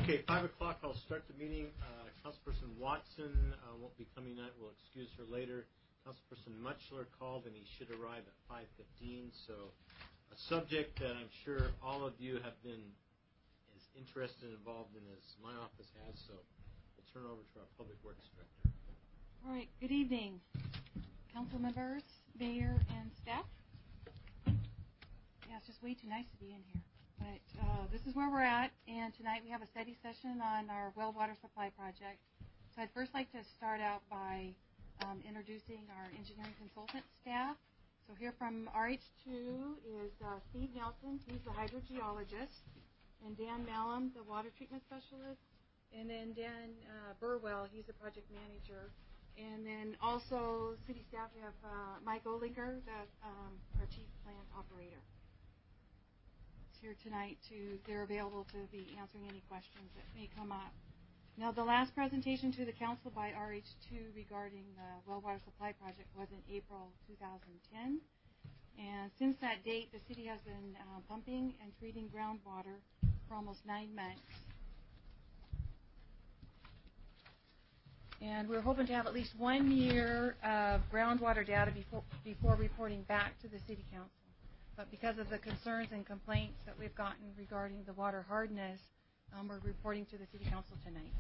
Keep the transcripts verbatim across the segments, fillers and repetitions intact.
Okay, five o'clock, I'll start the meeting. Uh, Councilperson Watson uh, won't be coming tonight. We'll excuse her later. Councilperson Mutchler called, and he should arrive at five fifteen. So a subject that I'm sure all of you have been as interested and involved in as my office has. So we'll turn over to our Public Works Director. All right, good evening, council members, mayor, and staff. Yeah, it's just way too nice to be in here. But uh, this is where we're at, and tonight we have a study session on our well water supply project. So I'd first like to start out by um, introducing our engineering consultant staff. So here from R H two is uh, Steve Nelson, he's the hydrogeologist, and Dan Malum, the water treatment specialist, and then Dan uh, Burwell, he's the project manager. And then also city staff, we have uh, Mike Olinger, the, um, our chief plant operator. Here tonight to they're available to be answering any questions that may come up. Now, the last presentation to the council by R H two regarding the well water supply project was in April two thousand ten, and since that date the city has been uh, pumping and treating groundwater for almost nine months, and we're hoping to have at least one year of groundwater data before before reporting back to the city council. But because of the concerns and complaints that we've gotten regarding the water hardness, um, we're reporting to the City Council tonight.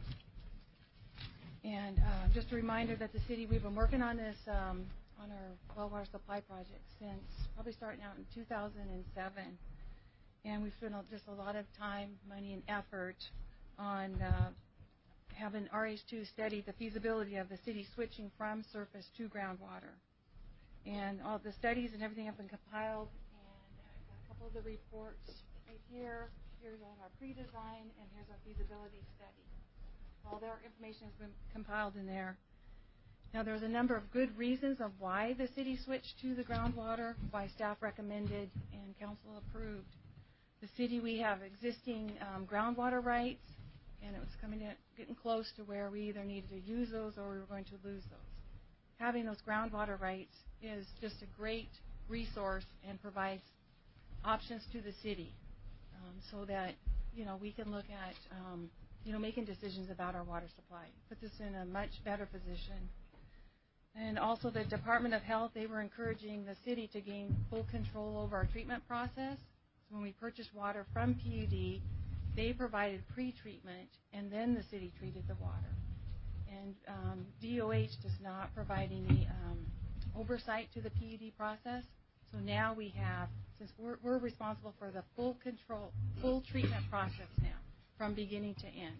And uh, just a reminder that the city, we've been working on this, um, on our well water supply project since probably starting out in two thousand seven. And we've spent just a lot of time, money, and effort on uh, having R H two study the feasibility of the city switching from surface to groundwater. And all the studies and everything have been compiled. Of the reports right here. Here's on our pre-design, and here's our feasibility study. All their information has been compiled in there. Now, there's a number of good reasons of why the city switched to the groundwater, why staff recommended and council approved. The city, we have existing um, groundwater rights, and it was coming in, getting close to where we either needed to use those or we were going to lose those. Having those groundwater rights is just a great resource and provides options to the city, um, so that you know we can look at um, you know making decisions about our water supply. Puts us in a much better position. And also the Department of Health, they were encouraging the city to gain full control over our treatment process. So when we purchased water from P U D, they provided pre-treatment, and then the city treated the water. And um, D O H does not provide any um, oversight to the P U D process. So now we have, since we're, we're responsible for the full control, full treatment process now, from beginning to end.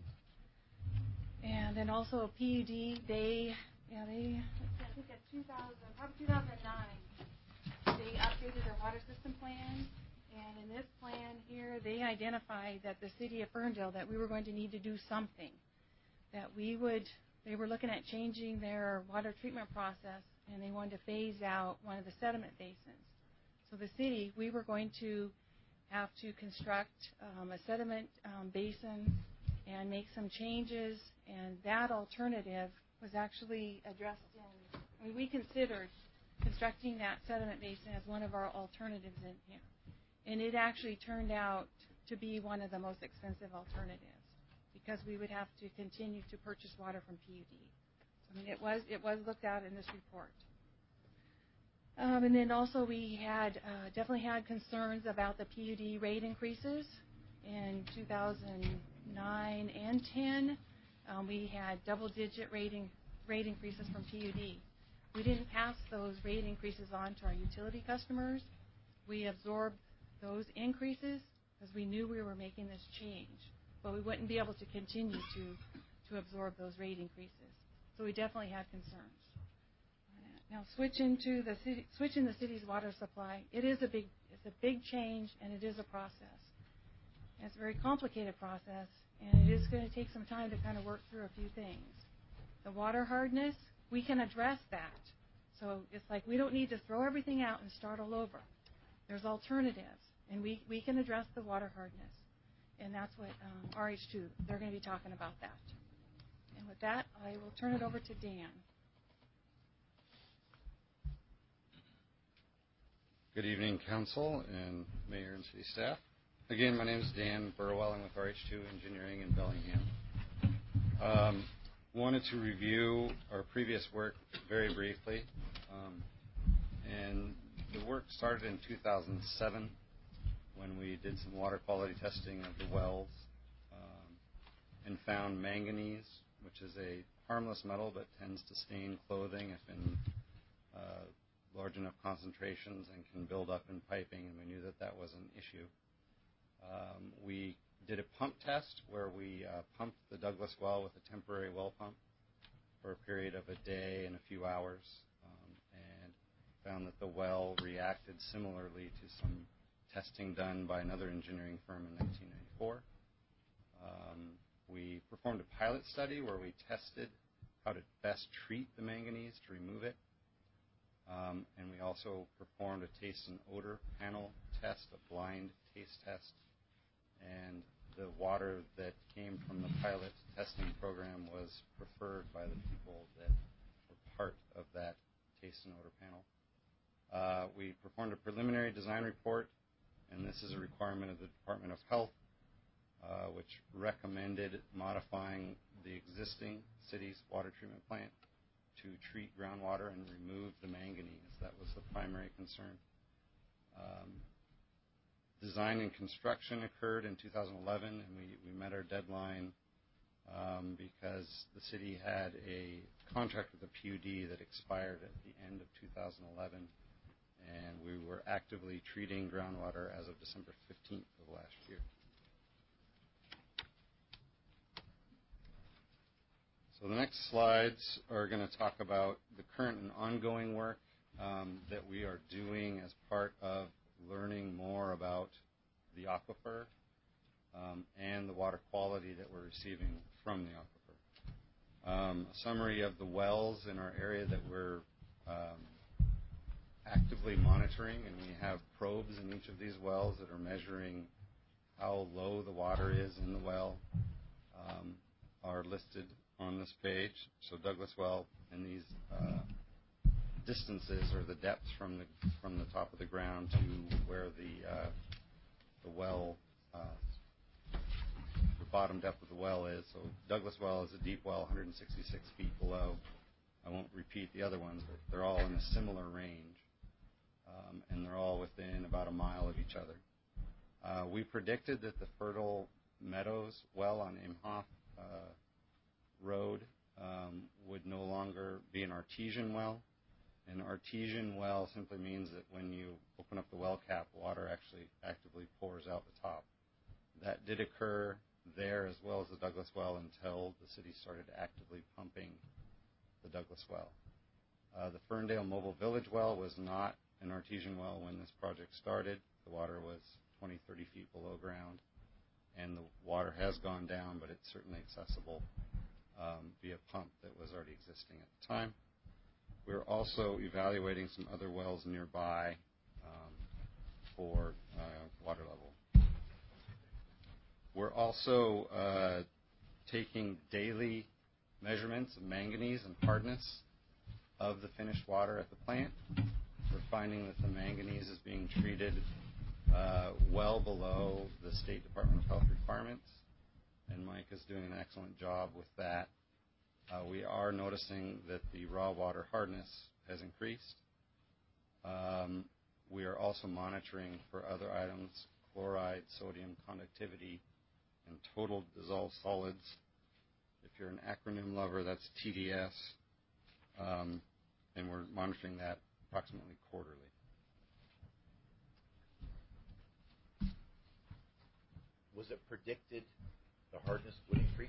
And then also P U D, they, yeah, they, I think at two thousand, probably two thousand nine, they updated their water system plan. And in this plan here, they identified that the city of Ferndale, that we were going to need to do something, that we would, they were looking at changing their water treatment process, and they wanted to phase out one of the sediment basins. So the city, we were going to have to construct um, a sediment um, basin and make some changes, and that alternative was actually addressed in, I mean, we considered constructing that sediment basin as one of our alternatives in here. And it actually turned out to be one of the most expensive alternatives because we would have to continue to purchase water from P U D. I mean, it was, it was looked at in this report. Um, and then also we had uh, definitely had concerns about the P U D rate increases in two thousand nine and ten. Um, we had double-digit rating rate increases from P U D. We didn't pass those rate increases on to our utility customers. We absorbed those increases because we knew we were making this change, but we wouldn't be able to continue to to absorb those rate increases. So we definitely had concerns. Now, switching to the city, switching the city's water supply, it is a big, it's a big change, and it is a process. And it's a very complicated process, and it is going to take some time to kind of work through a few things. The water hardness, we can address that. So it's like we don't need to throw everything out and start all over. There's alternatives, and we, we can address the water hardness. And that's what um, R H two, they're going to be talking about that. And with that, I will turn it over to Dan. Good evening, Council and Mayor and City staff. Again, my name is Dan Burwell. I'm with R H two Engineering in Bellingham. Um, wanted to review our previous work very briefly. Um, and the work started in two thousand seven when we did some water quality testing of the wells um, and found manganese, which is a harmless metal but tends to stain clothing if in uh, large enough concentrations and can build up in piping, and we knew that that was an issue. Um, we did a pump test where we uh, pumped the Douglas well with a temporary well pump for a period of a day and a few hours, um, and found that the well reacted similarly to some testing done by another engineering firm in nineteen ninety-four. Um, we performed a pilot study where we tested how to best treat the manganese to remove it. Um, and we also performed a taste and odor panel test, a blind taste test. And the water that came from the pilot testing program was preferred by the people that were part of that taste and odor panel. Uh, we performed a preliminary design report, and this is a requirement of the Department of Health, uh, which recommended modifying the existing city's water treatment plant to treat groundwater and remove the manganese. That was the primary concern. Um, design and construction occurred in two thousand eleven, and we, we met our deadline um, because the city had a contract with the P U D that expired at the end of two thousand eleven, and we were actively treating groundwater as of December fifteenth of last year. So the next slides are going to talk about the current and ongoing work um, that we are doing as part of learning more about the aquifer um, and the water quality that we're receiving from the aquifer. Um, a summary of the wells in our area that we're um, actively monitoring, and we have probes in each of these wells that are measuring how low the water is in the well, um, are listed on this page. So Douglas Well, and these uh, distances or the depths from the from the top of the ground to where the uh, the well, uh, the bottom depth of the well is. So Douglas Well is a deep well, one hundred sixty-six feet below. I won't repeat the other ones, but they're all in a similar range, um, and they're all within about a mile of each other. Uh, we predicted that the Fertile Meadows well on Imhoff uh, Road um, would no longer be an artesian well. An artesian well simply means that when you open up the well cap, water actually actively pours out the top. That did occur there as well as the Douglas well until the city started actively pumping the Douglas well. Uh, the Ferndale Mobile Village well was not an artesian well when this project started. The water was twenty, thirty feet below ground, and the water has gone down, but it's certainly accessible um, via pump that was already existing at the time. We're also evaluating some other wells nearby um, for uh, water level. We're also uh, taking daily measurements of manganese and hardness of the finished water at the plant. We're finding that the manganese is being treated uh, well below the State Department of Health requirements, and Mike is doing an excellent job with that. Uh, we are noticing that the raw water hardness has increased. Um, we are also monitoring for other items, chloride, sodium conductivity, and total dissolved solids. If you're an acronym lover, that's T D S, um, and we're monitoring that approximately quarterly. Was it predicted the hardness would increase?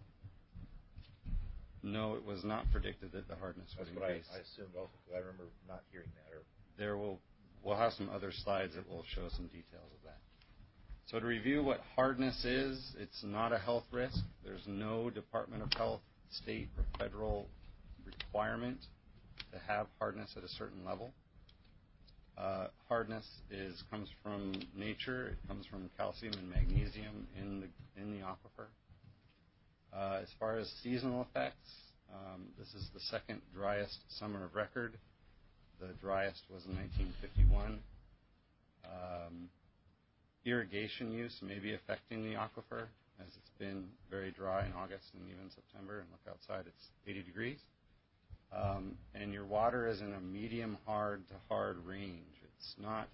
No, it was not predicted that the hardness would That's what increase. I, I assumed also, because I remember not hearing that. Or There will, we'll have some other slides that will show some details of that. So to review what hardness is, it's not a health risk. There's no Department of Health, state or federal requirement to have hardness at a certain level. Uh, hardness is comes from nature. It comes from calcium and magnesium in the in the aquifer. Uh, as far as seasonal effects, um, this is the second driest summer of record. The driest was in nineteen fifty-one. Um, irrigation use may be affecting the aquifer, as it's been very dry in August and even September, and look outside, it's eighty degrees. Um, and your water is in a medium hard to hard range. It's not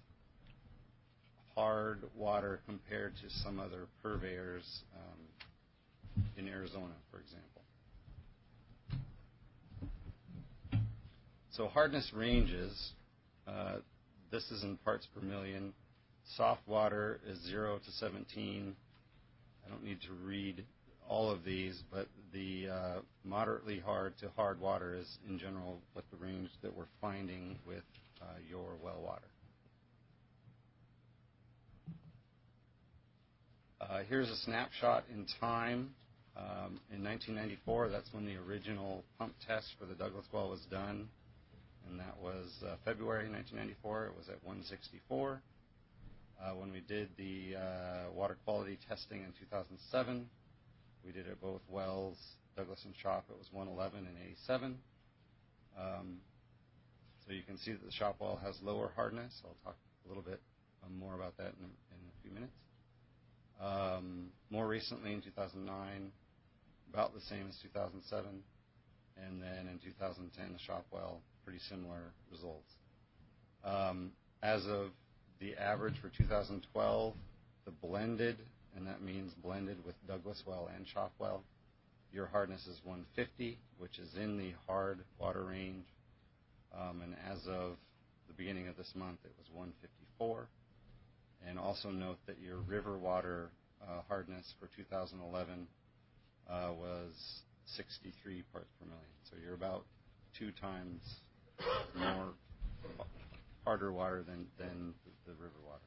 hard water compared to some other purveyors um, in Arizona, for example. So hardness ranges, uh, this is in parts per million. Soft water is zero to seventeen. I don't need to read all of these, but the uh, moderately hard to hard water is, in general, what the range that we're finding with uh, your well water. Uh, here's a snapshot in time. Um, in nineteen ninety-four, that's when the original pump test for the Douglas well was done, and that was uh, February nineteen ninety-four. It was at one sixty-four. Uh, when we did the uh, water quality testing in two thousand seven, we did at both wells, Douglas and Shop, it was one eleven and eighty-seven. Um, so you can see that the Shop well has lower hardness. I'll talk a little bit um, more about that in a, in a few minutes. Um, more recently, in two thousand nine, about the same as two thousand seven. And then in two thousand ten, the Shop well, pretty similar results. Um, as of the average for two thousand twelve, the blended, and that means blended with Douglas well and Shop well, your hardness is one fifty, which is in the hard water range. Um, and as of the beginning of this month, it was one fifty-four. And also note that your river water uh, hardness for two thousand eleven uh, was sixty-three parts per million. So you're about two times more harder water than, than the, the river water.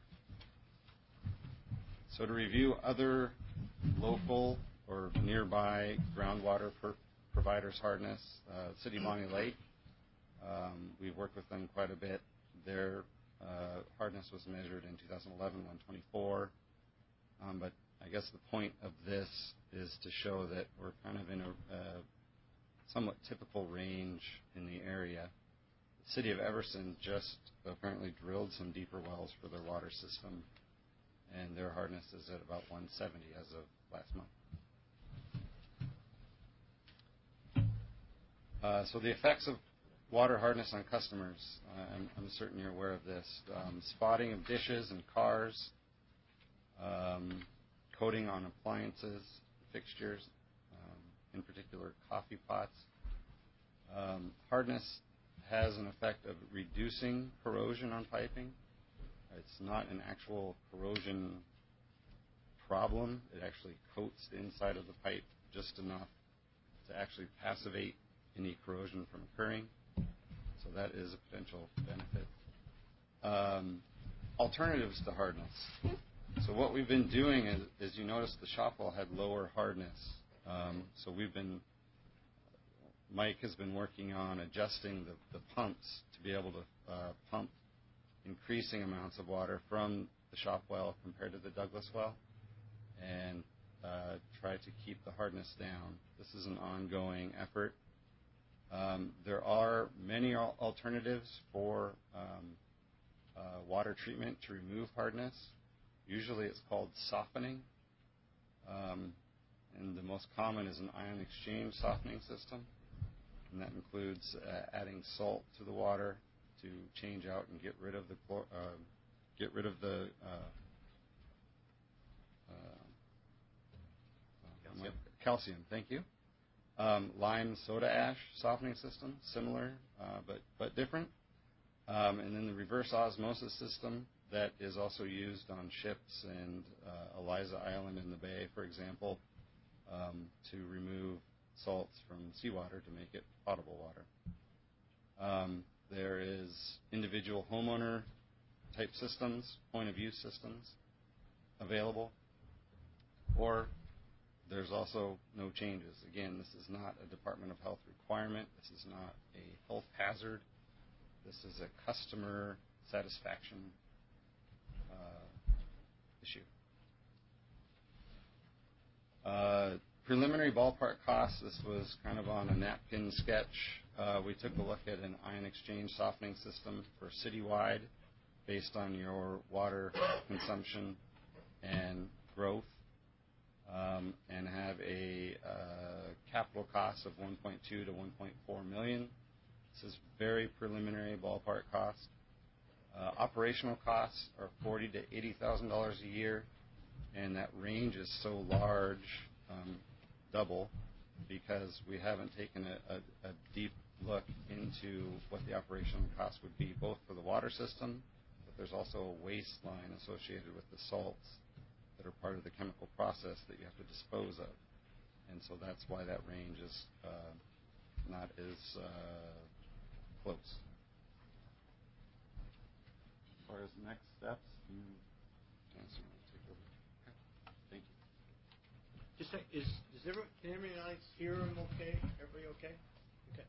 So to review other local or nearby groundwater per providers' hardness, uh, City of Bonnie Lake, um, we've worked with them quite a bit. Their uh, hardness was measured in two thousand eleven, one twenty-four. Um, but I guess the point of this is to show that we're kind of in a, a somewhat typical range in the area. The City of Everson just apparently drilled some deeper wells for their water system, and their hardness is at about one seventy as of last month. Uh, so the effects of water hardness on customers, uh, I'm, I'm certain you're aware of this. Um, spotting of dishes and cars, um, coating on appliances, fixtures, um, in particular coffee pots. Um, hardness has an effect of reducing corrosion on piping. It's not an actual corrosion problem. It actually coats the inside of the pipe just enough to actually passivate any corrosion from occurring. So that is a potential benefit. Um, alternatives to hardness. So what we've been doing is, is you notice the Shop well had lower hardness. Um, so we've been, Mike has been working on adjusting the, the pumps to be able to uh, pump increasing amounts of water from the Shop well compared to the Douglas well, and uh, try to keep the hardness down. This is an ongoing effort. Um, there are many al- alternatives for um, uh, water treatment to remove hardness. Usually it's called softening, um, and the most common is an ion exchange softening system, and that includes uh, adding salt to the water to change out and get rid of the chlor- uh, get rid of the uh, uh, Calcium. calcium. Thank you. Um, lime soda ash softening system, similar uh, but but different. Um, and then the reverse osmosis system that is also used on ships and uh, Eliza Island in the Bay, for example, um, to remove salts from seawater to make it potable water. Um, there is individual homeowner type systems, point of use systems available, or there's also no changes. Again, this is not a Department of Health requirement. This is not a health hazard. This is a customer satisfaction uh, issue. Uh, preliminary ballpark costs, this was kind of on a napkin sketch. Uh, we took a look at an ion exchange softening system for citywide based on your water consumption and growth, um, and have a uh, capital cost of one point two to one point four million. This is very preliminary ballpark cost. Uh, operational costs are forty to eighty thousand dollars a year, and that range is so large, um, double, because we haven't taken a, a, a deep look into what the operational cost would be, both for the water system, but there's also a waste line associated with the salts that are part of the chemical process that you have to dispose of, and so that's why that range is uh, not as uh, close. As far as next steps, you answer. Take over. Okay. Thank you. Just say, is is everyone, can everybody else hear him okay? Everybody okay? Okay.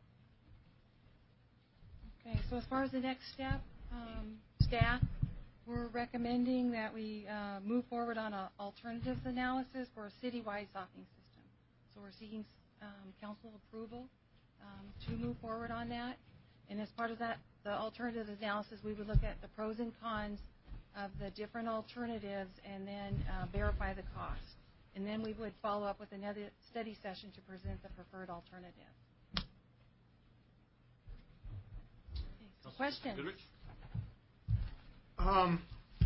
Okay, so as far as the next step, um, staff, we're recommending that we uh, move forward on an alternatives analysis for a citywide softening system. So we're seeking um, council approval um, to move forward on that. And as part of that, the alternatives analysis, we would look at the pros and cons of the different alternatives and then uh, verify the cost. And then we would follow up with another study session to present the preferred alternative. Okay, questions? Goodrich? Um,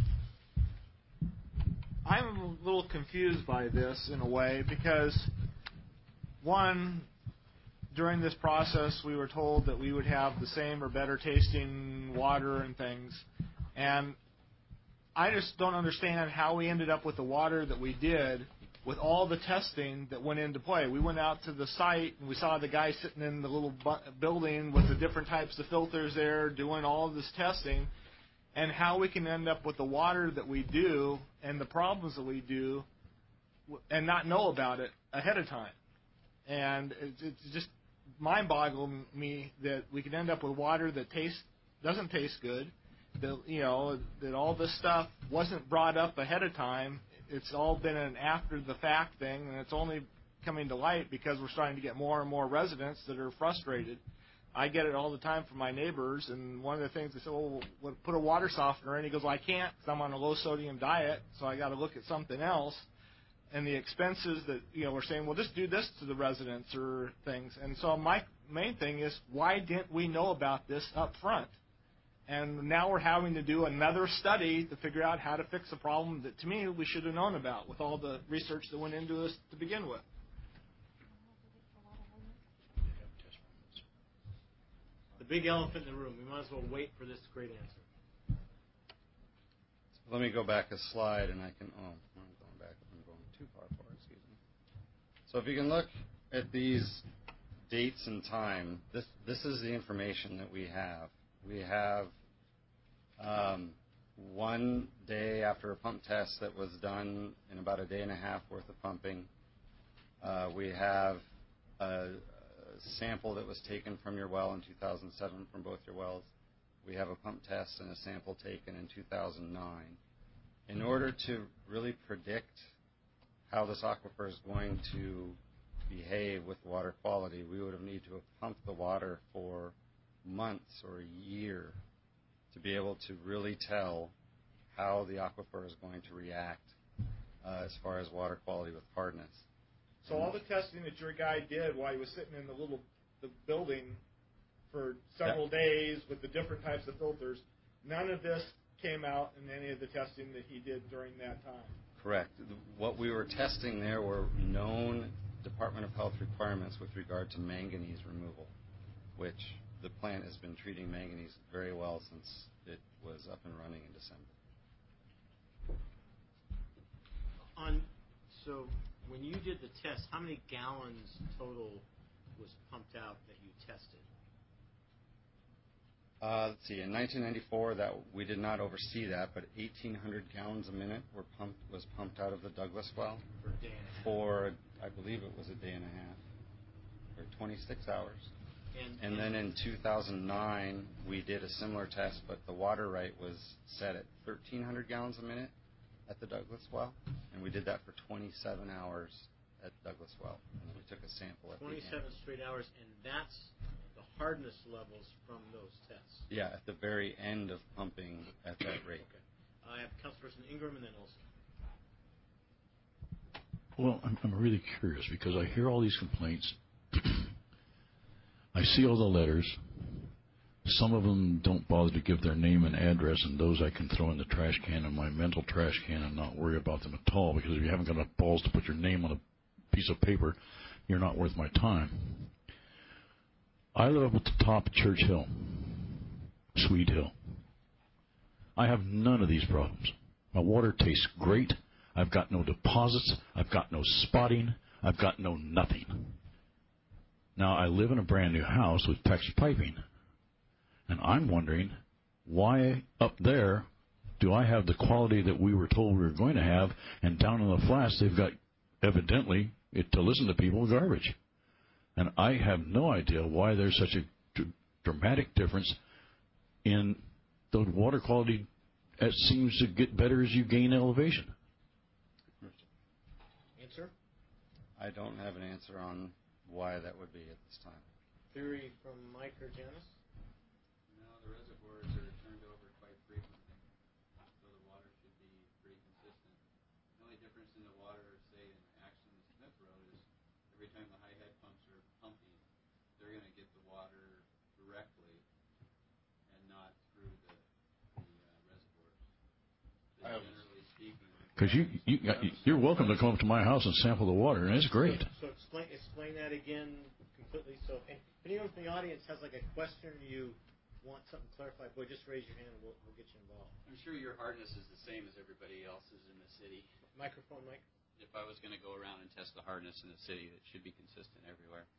I'm a little confused by this in a way because, one, during this process we were told that we would have the same or better tasting water and things, and I just don't understand how we ended up with the water that we did with all the testing that went into play. We went out to the site and we saw the guy sitting in the little bu- building with the different types of filters there doing all of this testing, and how we can end up with the water that we do and the problems that we do and not know about it ahead of time. And it's, it's just mind-boggling me that we could end up with water that tastes doesn't taste good, that, you know, that all this stuff wasn't brought up ahead of time. It's all been an after-the-fact thing, and it's only coming to light because we're starting to get more and more residents that are frustrated. I get it all the time from my neighbors, and one of the things they say, well, we'll put a water softener in. He goes, well, I can't because I'm on a low-sodium diet, so I got to look at something else. And the expenses that, you know, we're saying, well, just do this to the residents or things. And so my main thing is, why didn't we know about this up front? And now we're having to do another study to figure out how to fix a problem that, to me, we should have known about with all the research that went into this to begin with. The big elephant in the room. We might as well wait for this great answer. Let me go back a slide, and I can. Oh, I'm going back. I'm going too far forward. Excuse me. So if you can look at these dates and time, this this is the information that we have. We have um, one day after a pump test that was done in about a day and a half worth of pumping. Uh, we have a sample that was taken from your well in two thousand seven from both your wells. We have a pump test and a sample taken in two thousand nine. In order to really predict how this aquifer is going to behave with water quality, we would have needed to have pumped the water for months or a year to be able to really tell how the aquifer is going to react uh, as far as water quality with hardness. So all the testing that your guy did while he was sitting in the little the building for several Yep. days with the different types of filters, none of this came out in any of the testing that he did during that time? Correct. What we were testing there were known Department of Health requirements with regard to manganese removal, which the plant has been treating manganese very well since it was up and running in December. On so when you did the test, how many gallons total was pumped out that you tested? Uh, let's see. In nineteen ninety-four, that we did not oversee that, but eighteen hundred gallons a minute were pumped was pumped out of the Douglas well For a day and a half. for, I believe it was a day and a half, or twenty-six hours. And, And then in two thousand nine, we did a similar test, but the water rate was set at thirteen hundred gallons a minute at the Douglas well, and we did that for twenty-seven hours at Douglas well. And then we took a sample at the end. twenty-seven straight hours, and that's the hardness levels from those tests. Yeah, at the very end of pumping at that rate. Okay. I have Councilperson Ingram and then Olson. Well, I'm, I'm really curious because I hear all these complaints. I see all the letters. Some of them don't bother to give their name and address, and those I can throw in the trash can, in my mental trash can, and not worry about them at all, because if you haven't got enough balls to put your name on a piece of paper, you're not worth my time. I live up at the top of Church Hill, Sweet Hill. I have none of these problems. My water tastes great. I've got no deposits. I've got no spotting. I've got no nothing. Now, I live in a brand new house with PEX piping. And I'm wondering, why up there do I have the quality that we were told we were going to have, and down in the flats they've got, evidently, it, to listen to people, garbage. And I have no idea why there's such a d- dramatic difference in the water quality. It seems to get better as you gain elevation. Answer? I don't have an answer on why that would be at this time. Theory from Mike or Janice? No, the reservoirs are turned over quite frequently, so the water should be pretty consistent. The only difference in the water, say, in Axon Smith Road is every time the high head pumps are pumping, they're going to get the water directly and not through the, the uh, reservoirs. So generally speaking, Because you, you, you're welcome to come up to my house and sample the water, and it's great. So, so explain explain that again completely. So if anyone from the audience has like a question, you want something clarified, boy, just raise your hand and we'll, we'll get you involved. I'm sure your hardness is the same as everybody else's in the city. Microphone, Mike. If I was going to go around and test the hardness in the city, it should be consistent everywhere.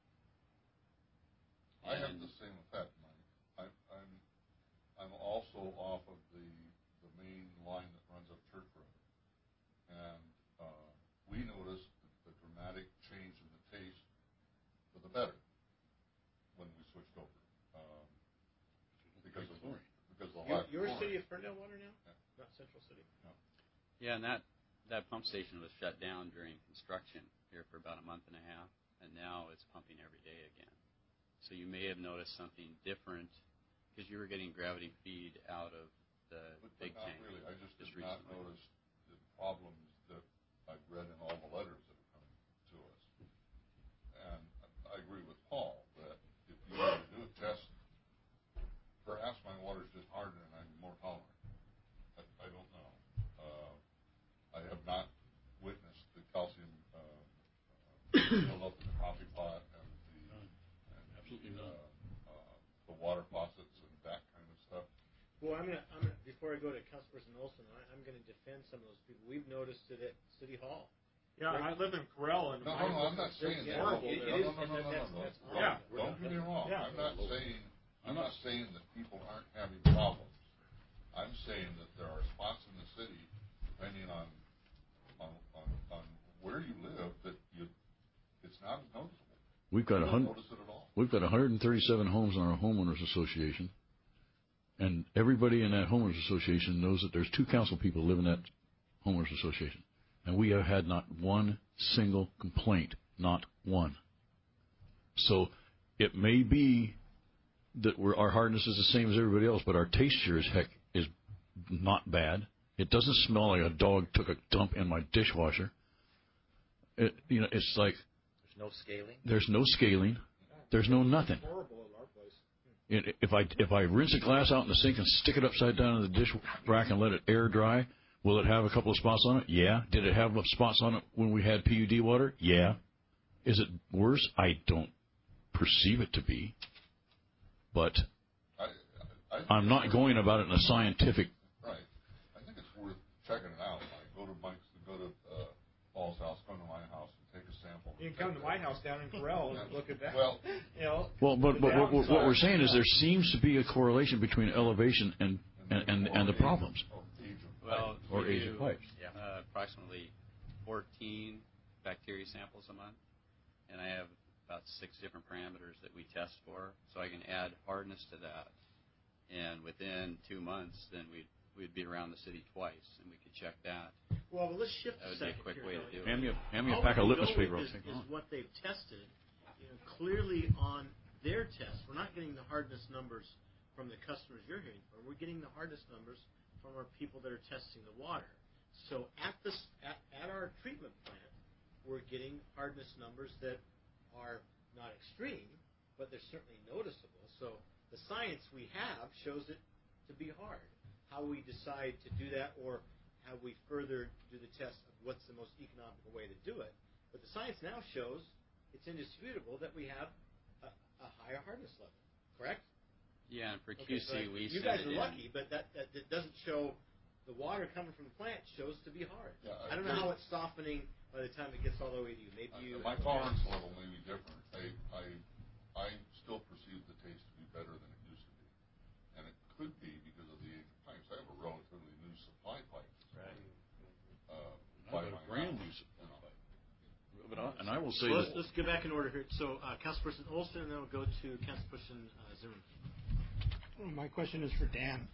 I have the same effect, Mike. I, I'm I'm also off of the the main line that runs up Church Road, and uh, we noticed the, the dramatic change in the taste for the better when we switched over, um, because of because of the Your, lack your of city of Ferndale water now, Yeah. not Central City. No. Yeah, and that, that pump station was shut down during construction here for about a month and a half, and now it's pumping every day again. So you may have noticed something different because you were getting gravity feed out of the But, big but not tank. really. I just did recently. not notice the problems that I've read in all the letters that have come to us. And I agree with Paul that if you were to do a test, perhaps my water's just harder and I'm more tolerant. I, I don't know. Uh, I have not witnessed the calcium uh, uh, build up in the coffee pot and the and Absolutely the, not. uh, uh, the water faucets and that kind of stuff. Well, I'm gonna, I'm gonna before I go to Councilperson Olson, I, I'm gonna defend some of those people. We've noticed it at City Hall. Yeah, I live in Corel, and No, no, no, I'm not saying Yeah, that. horrible it- there. it No, is, no, no, and no, that's, no, no. that's Don't- Yeah. Don't get me wrong. Yeah. I'm not saying, I'm not saying that people aren't having problems. I'm saying that there are spots in the city, depending on, on, on, on where you live, that you, it's not as noticeable. We've got a You don't hundred. notice it at all. We've got one hundred thirty-seven homes in our homeowners association, and everybody in that homeowners association knows that there's two council people live in that homeowners association, and we have had not one single complaint, not one. So it may be that we're, our hardness is the same as everybody else, but our taste sure as heck is not bad. It doesn't smell like a dog took a dump in my dishwasher. It, you know, it's like There's no scaling. there's no scaling, there's no nothing. horrible in our place. It, if I if I rinse a glass out in the sink and stick it upside down in the dish rack and let it air dry, will it have a couple of spots on it? Yeah. Did it have spots on it when we had P U D water? Yeah. Is it worse? I don't perceive it to be, but I, I, I I'm not going about it in a scientific. Right. I think it's worth checking it out. Like, go to Mike's, go to uh, Paul's house, come to my house, and take a sample. You can come to my house down in Corel and look at that. Well, you know. Well, but, but what, what downside. we're saying is there seems to be a correlation between elevation and and, and, and the problems. Or age of Well, Or we age of do, pipes. uh, approximately fourteen bacteria samples a month, and I have about six different parameters that we test for, so I can add hardness to that. And within two months, then we'd, we'd be around the city twice, and we could check that. Well, let's shift That a would be a second quick here, way to though. do it. Hand me a, hand me a All pack of we litmus go paper. I'll with take is, it is on. what they've tested. You know, clearly on their test, we're not getting the hardness numbers from the customers you're hearing from. We're getting the hardness numbers from our people that are testing the water. So at this, at, at our treatment plant, we're getting hardness numbers that are not extreme, but they're certainly noticeable. So the science we have shows it to be hard. How we decide to do that, or how we further do the test of what's the most economical way to do it. But the science now shows it's indisputable that we have a, a higher hardness level. Correct? Yeah, and for Okay, Q C, so I- we you set guys it are in. lucky, but that, that, that doesn't show the water coming from the plant shows to be hard. Yeah, I I don't know agree. how it's softening by the time it gets all the way to you. Maybe you. Uh, My tolerance level may be different. I, I, I still perceive the taste to be better than it used to be. And it could be because of the age of pipes. I have a relatively new supply pipe. Right. Uh, I've by got a my brand house, new you know. But I, and I will say So let's, that let's get back in order here. So uh, Councilperson Olson, and then we'll go to Councilperson uh, Zimmerman. My question is for Dan.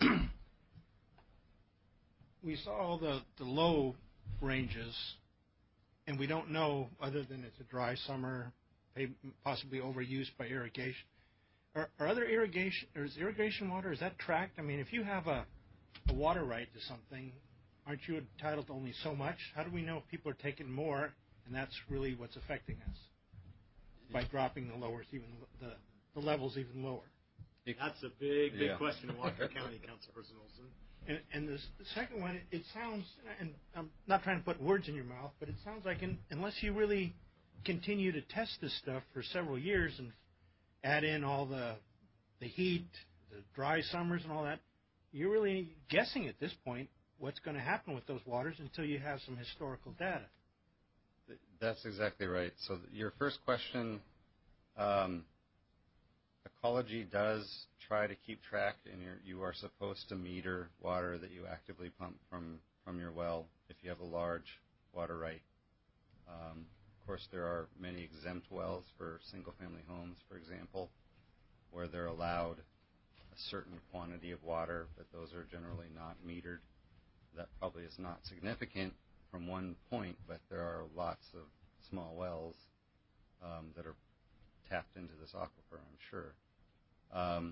We saw all the, the low ranges, and we don't know, other than it's a dry summer, possibly overused by irrigation. Are, are other irrigation, or is irrigation water, is that tracked? I mean, if you have a, a water right to something, aren't you entitled to only so much? How do we know if people are taking more, and that's really what's affecting us by dropping the lowers, even the, the levels even lower? That's a big, big Yeah. question in Walker County, Councilperson Olson. And, and this, the second one, it sounds, and I'm not trying to put words in your mouth, but it sounds like in, unless you really continue to test this stuff for several years and add in all the the heat, the dry summers and all that, you're really guessing at this point what's going to happen with those waters until you have some historical data. That's exactly right. So your first question, um, ecology does try to keep track, and you're, you are supposed to meter water that you actively pump from, from your well if you have a large water right. Um, of course, there are many exempt wells for single-family homes, for example, where they're allowed a certain quantity of water, but those are generally not metered. That probably is not significant from one point, but there are lots of small wells um, that are tapped into this aquifer, I'm sure. Um,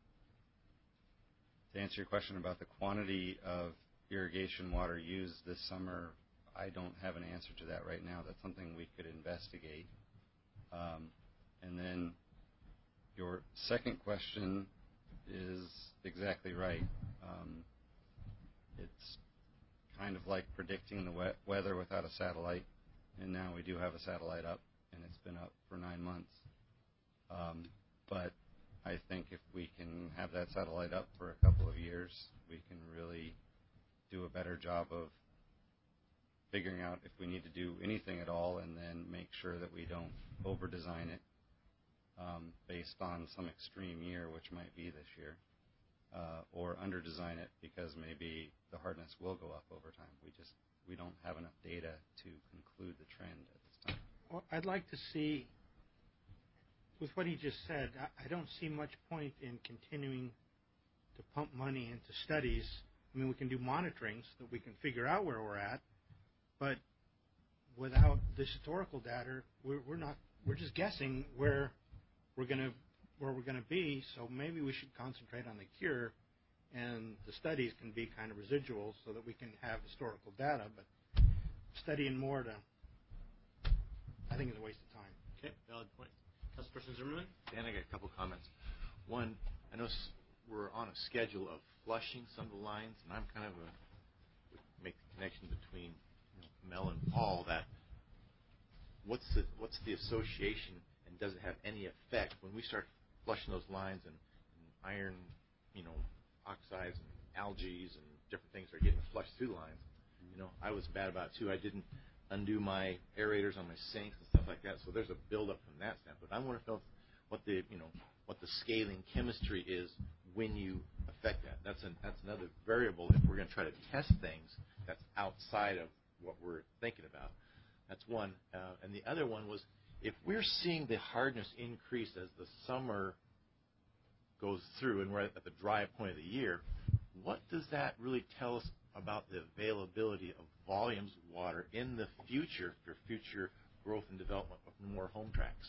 to answer your question about the quantity of irrigation water used this summer, I don't have an answer to that right now. That's something we could investigate. Um, and then your second question is exactly right. Um, it's kind of like predicting the we- weather without a satellite, and now we do have a satellite up, and it's been up for nine months. Um, but I think if we can have that satellite up for a couple of years, we can really do a better job of figuring out if we need to do anything at all, and then make sure that we don't over-design it um, based on some extreme year, which might be this year, uh, or under-design it because maybe the hardness will go up over time. We just we don't have enough data to conclude the trend at this time. Well, I'd like to see, with what he just said, I, I don't see much point in continuing to pump money into studies. I mean, we can do monitoring so that we can figure out where we're at, but without this historical data, we're, we're not. We're just guessing where we're going to where we're going to be. So maybe we should concentrate on the cure, and the studies can be kind of residuals so that we can have historical data. But studying more to, I think, is a waste of time. Okay, valid point. Councilperson Zimmerman? Dan, I got a couple comments. One, I know s- we're on a schedule of flushing some of the lines, and I'm kind of a make the connection between you know, Mel and Paul that what's the what's the association, and does it have any effect when we start flushing those lines and, and iron, you know, oxides and algae and different things are getting flushed through the lines. You know, I was bad about it too. I didn't undo my aerators on my sinks and stuff like that, so there's a buildup from that standpoint. I want to know what the you know what the scaling chemistry is when you affect that. That's an, that's another variable if we're going to try to test things that's outside of what we're thinking about. That's one. Uh, and the other one was if we're seeing the hardness increase as the summer goes through and we're at the dry point of the year, what does that really tell us about the availability of volumes of water in the future for future growth and development of more home tracks?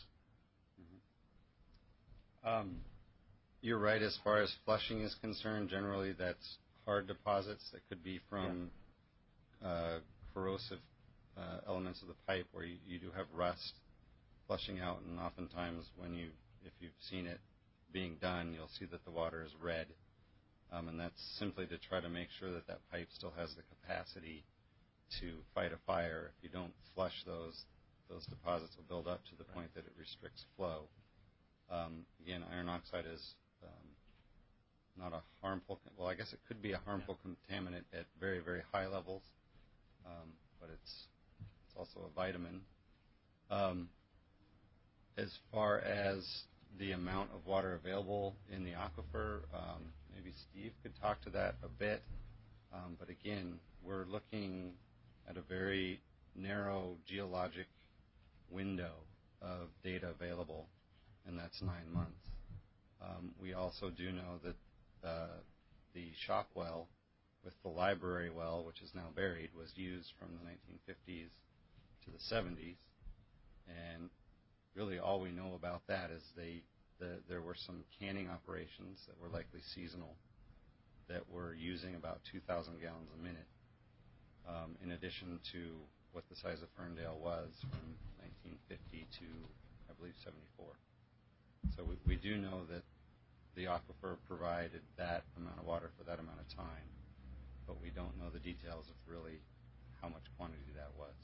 Mm-hmm. Um, you're right as far as flushing is concerned. Generally, that's hard deposits that could be from yeah. uh, corrosive uh, elements of the pipe where you, you do have rust flushing out, and oftentimes when you, if you've seen it being done, you'll see that the water is red, um, and that's simply to try to make sure that that pipe still has the capacity to fight a fire. If you don't flush those, those deposits will build up to the point that it restricts flow. Um, again, iron oxide is um, not a harmful, well, I guess it could be a harmful yeah. contaminant at very, very high levels, um, but it's it's also a vitamin. Um, as far as the amount of water available in the aquifer, um, maybe Steve could talk to that a bit. Um, but again, we're looking at a very narrow geologic window of data available, and that's nine months. Um, we also do know that uh, the shop well with the library well, which is now buried, was used from the nineteen fifties to the seventies. And really all we know about that is they the, there were some canning operations that were likely seasonal that were using about two thousand gallons a minute, um, in addition to what the size of Ferndale was from nineteen fifty to, I believe, seventy-four. So we, we do know that the aquifer provided that amount of water for that amount of time, but we don't know the details of really how much quantity that was.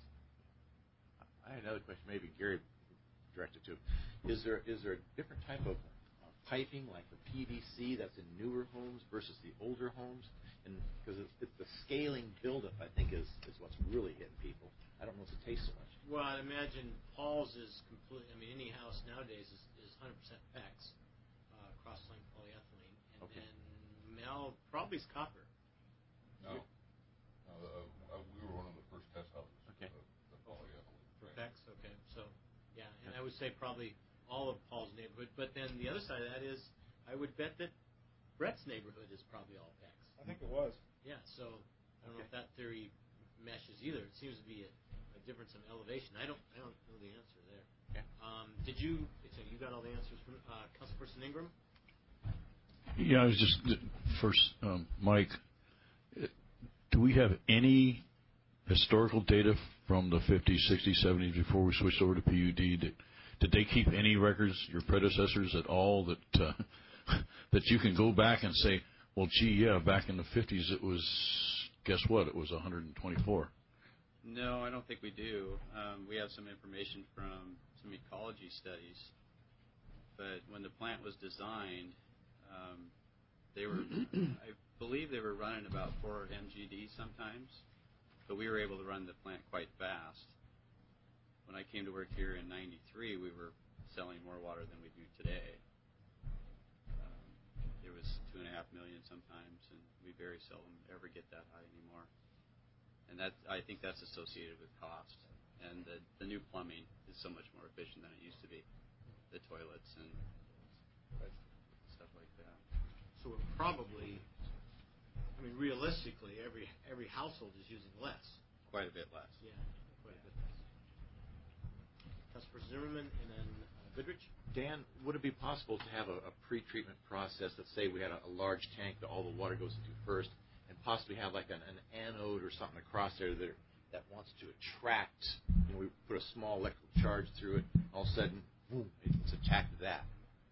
I had another question, maybe Gary directed to. Is there is there a different type of uh, piping, like the P V C that's in newer homes versus the older homes? And because it's, it's the scaling buildup, I think, is, is what's really hitting people. I don't know if it tastes so much. Well, I imagine Paul's is complete. I mean, any house nowadays is, is one hundred percent PEX, uh, cross-linked polyethylene, and Okay. then Mel probably is copper. No. No, uh, we were one of the first test houses. Okay. of the polyethylene. For PEX, okay. So, yeah, and I would say probably all of Paul's neighborhood. But then the other side of that is, I would bet that Brett's neighborhood is probably all PEX. I think it was. Yeah, so I don't know Okay. if that theory meshes either. It seems to be a, a difference in elevation. I don't, I don't know the answer there. Okay. Um, did you? So you got all the answers from uh, Councilperson Ingram? Yeah, I was just first, um, Mike. Do we have any historical data from the fifties, sixties, seventies before we switched over to P U D? Did, did they keep any records, your predecessors at all, that uh, that you can go back and say, well, gee, yeah, back in the fifties it was, guess what, it was one hundred twenty-four. No, I don't think we do. Um, we have some information from some ecology studies, but when the plant was designed, um, they were, I believe they were running about four M G D sometimes, but we were able to run the plant quite fast. When I came to work here in ninety-three, we were selling more water than we do today. Um, it was two and a half million sometimes, and we very seldom ever get that high anymore. And that, I think that's associated with cost. And the, the new plumbing is so much more efficient than it used to be. The toilets and stuff like that. So we're probably, I mean, realistically, every every household is using less. Quite a bit less. Yeah, quite a bit less. Councilperson Zimmerman and then uh, Goodrich. Dan, would it be possible to have a, a pre-treatment process? Let's say we had a, a large tank that all the water goes into first, and possibly have like an, an anode or something across there that that wants to attract. You know, we put a small electrical charge through it. All of a sudden, boom, it's attracted that.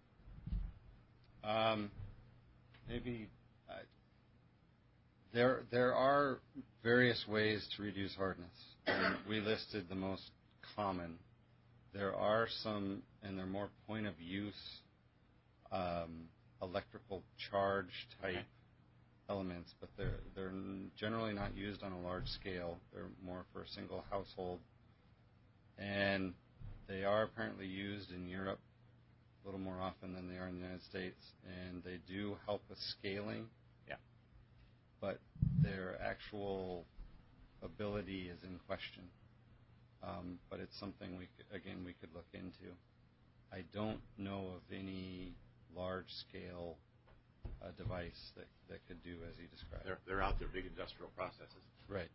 Um, maybe uh, there there are various ways to reduce hardness. And we listed the most common. There are some, and they're more point of use, um, electrical charge type Okay. elements, but they're they're generally not used on a large scale. They're more for a single household, and they are apparently used in Europe a little more often than they are in the United States, and they do help with scaling. Yeah. But their actual ability is in question. Um, but it's something we could, again we could look into. I don't know of any large-scale uh, device that, that could do as he described. They're they're out there, big industrial processes. Right.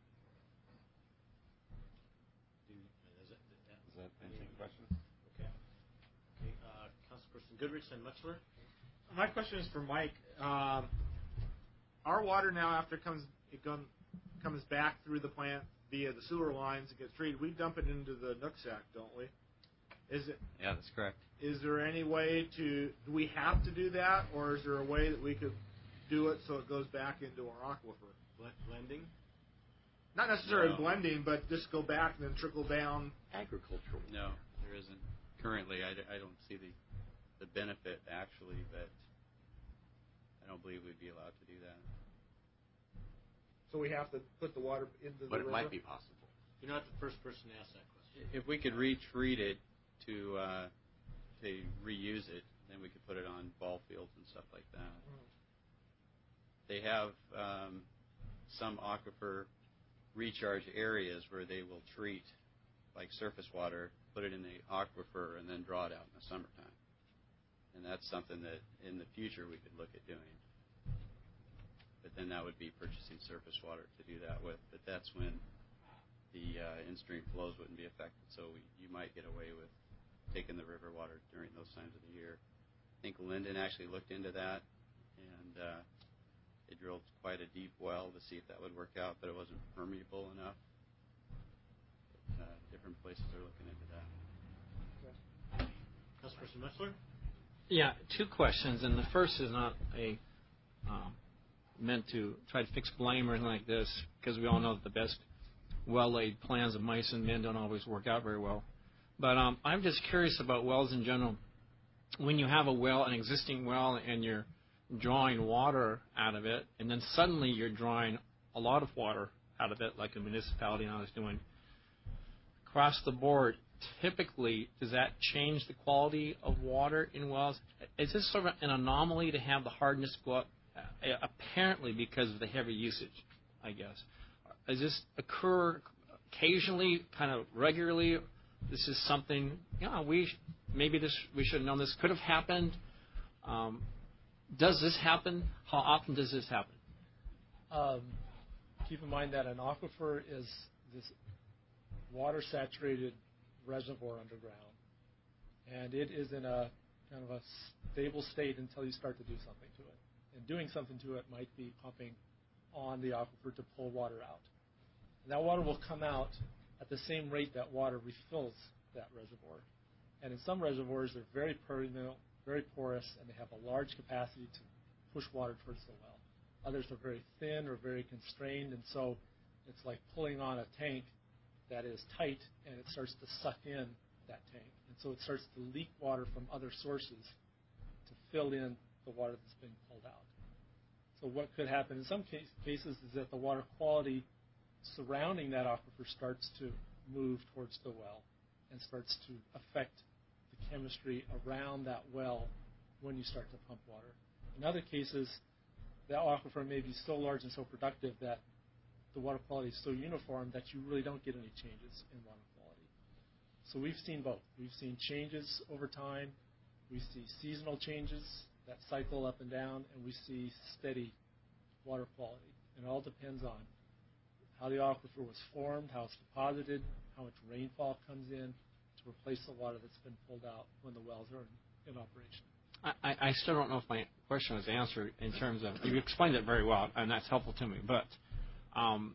Do, is that, that, Does that answer your question? Okay. Okay. Uh, Councilperson Goodrich and Mutchler. My question is for Mike. Um, our water now, after it comes it gun, comes back through the plant, via the sewer lines and gets treated. We dump it into the Nooksack, don't we? Is it? Yeah, that's correct. Is there any way to? Do we have to do that, or is there a way that we could do it so it goes back into our aquifer? Blending? Not necessarily No. blending, but just go back and then trickle down. Agricultural. No, there isn't. Currently, I, d- I don't see the, the benefit, actually, but I don't believe we'd be allowed to do that. So we have to put the water into the But it river? might be possible. You're not the first person to ask that question. If we could retreat it to uh, to reuse it, then we could put it on ball fields and stuff like that. They have um, some aquifer recharge areas where they will treat like surface water, put it in the aquifer, and then draw it out in the summertime. And that's something that in the future we could look at doing. But then that would be purchasing surface water to do that with. But that's when the uh, in-stream flows wouldn't be affected. So we, you might get away with taking the river water during those times of the year. I think Linden actually looked into that, and uh, they drilled quite a deep well to see if that would work out, but it wasn't permeable enough. But, uh, different places are looking into that. Councilperson Mutchler? Yeah, two questions, and the first is not a um, meant to try to fix blame or anything like this, because we all know that the best well-laid plans of mice and men don't always work out very well. But um, I'm just curious about wells in general. When you have a well, an existing well, and you're drawing water out of it, and then suddenly you're drawing a lot of water out of it, like a municipality now is doing, across the board, typically, does that change the quality of water in wells? Is this sort of an anomaly to have the hardness go up, uh, apparently because of the heavy usage, I guess? Does this occur occasionally, kind of regularly? This is something, yeah, we maybe this we should have known this could have happened. Um, does this happen? How often does this happen? Um, keep in mind that an aquifer is this water-saturated reservoir underground, and it is in a kind of a stable state until you start to do something to it. And doing something to it might be pumping on the aquifer to pull water out. And that water will come out at the same rate that water refills that reservoir. And in some reservoirs, they're very permeable, very porous, and they have a large capacity to push water towards the well. Others are very thin or very constrained, and so it's like pulling on a tank that is tight, and it starts to suck in that tank. And so it starts to leak water from other sources to fill in the water that's being pulled out. So what could happen in some case, cases is that the water quality surrounding that aquifer starts to move towards the well and starts to affect the chemistry around that well when you start to pump water. In other cases, that aquifer may be so large and so productive that the water quality is so uniform that you really don't get any changes in water quality. So we've seen both. We've seen changes over time. We see seasonal changes that cycle up and down, and we see steady water quality. And it all depends on how the aquifer was formed, how it's deposited, how much rainfall comes in to replace the water that's been pulled out when the wells are in, in operation. I, I still don't know if my question was answered in terms of, you explained it very well, and that's helpful to me, but um,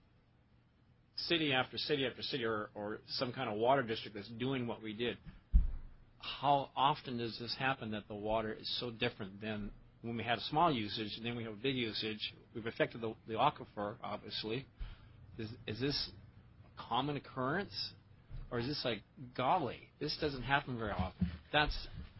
city after city after city or, or some kind of water district that's doing what we did, how often does this happen that the water is so different than when we had a small usage and then we have a big usage? We've affected the, the aquifer, obviously. Is, is this a common occurrence? Or is this like, golly, this doesn't happen very often? That's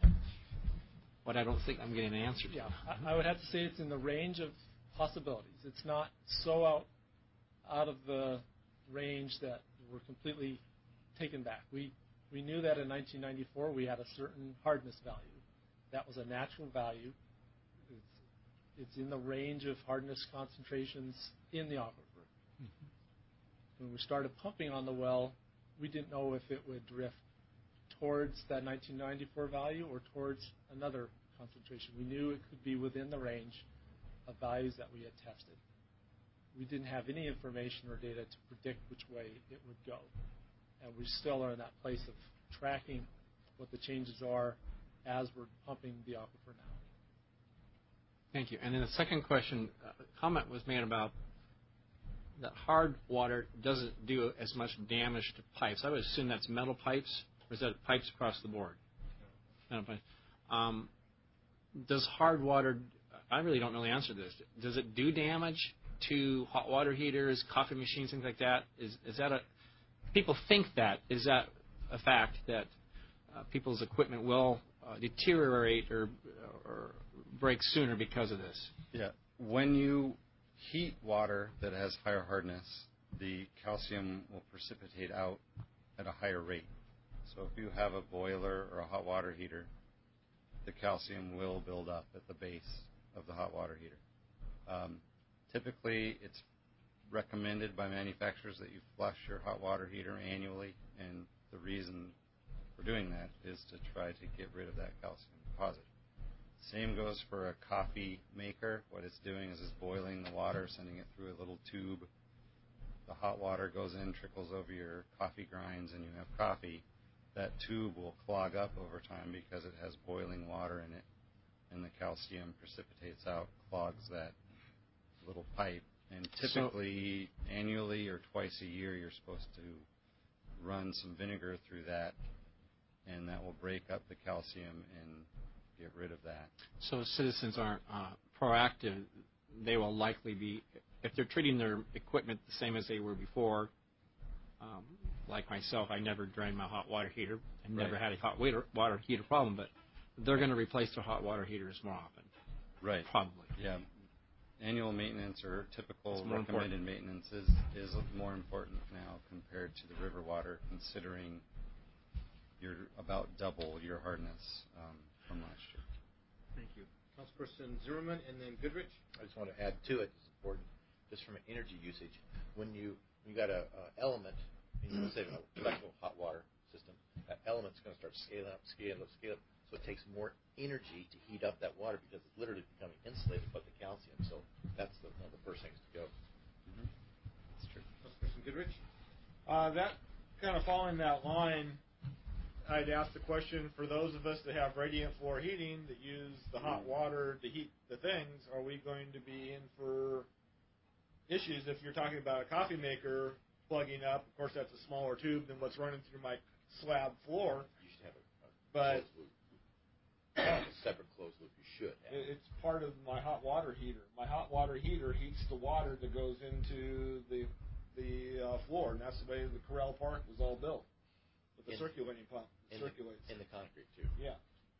what I don't think I'm getting an answer to. Yeah, I, I would have to say it's in the range of possibilities. It's not so out out of the range that we're completely taken back. We we knew that in nineteen ninety-four we had a certain hardness value. That was a natural value. It's, it's in the range of hardness concentrations in the aquifer. Mm-hmm. When we started pumping on the well, we didn't know if it would drift towards that nineteen ninety-four value or towards another concentration. We knew it could be within the range of values that we had tested. We didn't have any information or data to predict which way it would go. And we still are in that place of tracking what the changes are as we're pumping the aquifer now. Thank you. And then the second question, a comment was made about that hard water doesn't do as much damage to pipes. I would assume that's metal pipes, or is that pipes across the board? Metal pipes. Um, does hard water, I really don't know the answer to this, does it do damage to hot water heaters, coffee machines, things like that? Is, is that a, people think that, is that a fact that uh, people's equipment will uh, deteriorate or, or break sooner because of this? Yeah. When you heat water that has higher hardness, the calcium will precipitate out at a higher rate. So if you have a boiler or a hot water heater, the calcium will build up at the base of the hot water heater. Um, typically, it's recommended by manufacturers that you flush your hot water heater annually, and the reason for doing that is to try to get rid of that calcium deposit. Same goes for a coffee maker. What it's doing is it's boiling the water, sending it through a little tube. The hot water goes in, trickles over your coffee grinds, and you have coffee. That tube will clog up over time because it has boiling water in it, and the calcium precipitates out, clogs that little pipe. And typically, so, annually or twice a year, you're supposed to run some vinegar through that, and that will break up the calcium and get rid of that. So if citizens aren't uh, proactive, they will likely be, if they're treating their equipment the same as they were before, um, like myself, I never drained my hot water heater and Right. never had a hot water, water heater problem, but they're going to replace their hot water heaters more often. Right. Probably. Yeah. Annual maintenance or typical important. recommended maintenance is, is more important now compared to the river water, considering you're about double your hardness um, from last year. Thank you. Councilperson Zimmerman and then Goodrich. I just want to add to it, it's important, just from an energy usage. When you you got a uh, element, in, let's say an electrical hot water system, that element's going to start scaling up, scaling up, scaling up. So it takes more energy to heat up that water because it's literally becoming insulated by the calcium. So that's the, one of the first things to go. Mm-hmm. That's true. Councilperson Goodrich. Uh, that kind of following that line, I'd ask the question for those of us that have radiant floor heating that use the hot water to heat the things, are we going to be in for issues if you're talking about a coffee maker plugging up? Of course, that's a smaller tube than what's running through my slab floor. You should have a, a but closed loop. A separate closed loop. You should have. It's part of my hot water heater. My hot water heater heats the water that goes into the the uh, floor, and that's the way the Corral Park was all built, with the in, circulating pump. It in circulates. The, in the concrete, too. Yeah.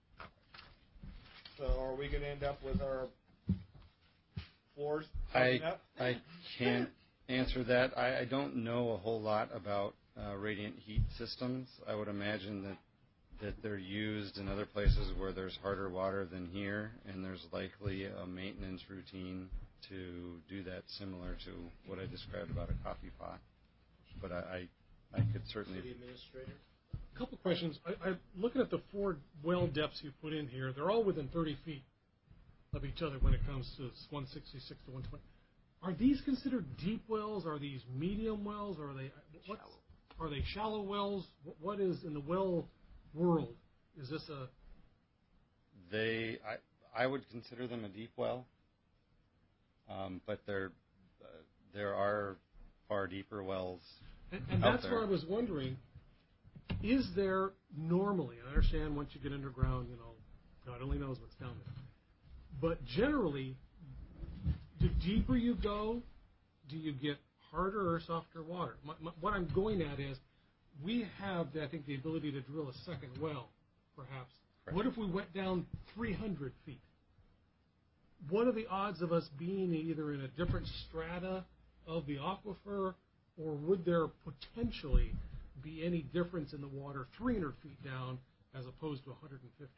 So are we going to end up with our floors I, up? I can't answer that. I, I don't know a whole lot about uh, radiant heat systems. I would imagine that that they're used in other places where there's harder water than here, and there's likely a maintenance routine to do that, similar to what I described about a coffee pot. But I, I, I could certainly. City Administrator. A couple questions. I, I'm looking at the four well depths you put in here. They're all within thirty feet of each other when it comes to one sixty-six to one twenty. Are these considered deep wells? Are these medium wells? Or are they what? Are they shallow wells? What, what is in the well world? Is this a? They, I, I would consider them a deep well, um, but there, uh, there are far deeper wells. And, and out that's there. where I was wondering. Is there normally? I understand once you get underground, you know, God only knows what's down there. But generally, the deeper you go, do you get harder or softer water? My, my, what I'm going at is, we have, I think, the ability to drill a second well, perhaps. Correct. What if we went down three hundred feet? What are the odds of us being either in a different strata of the aquifer, or would there potentially be any difference in the water three hundred feet down as opposed to one hundred fifty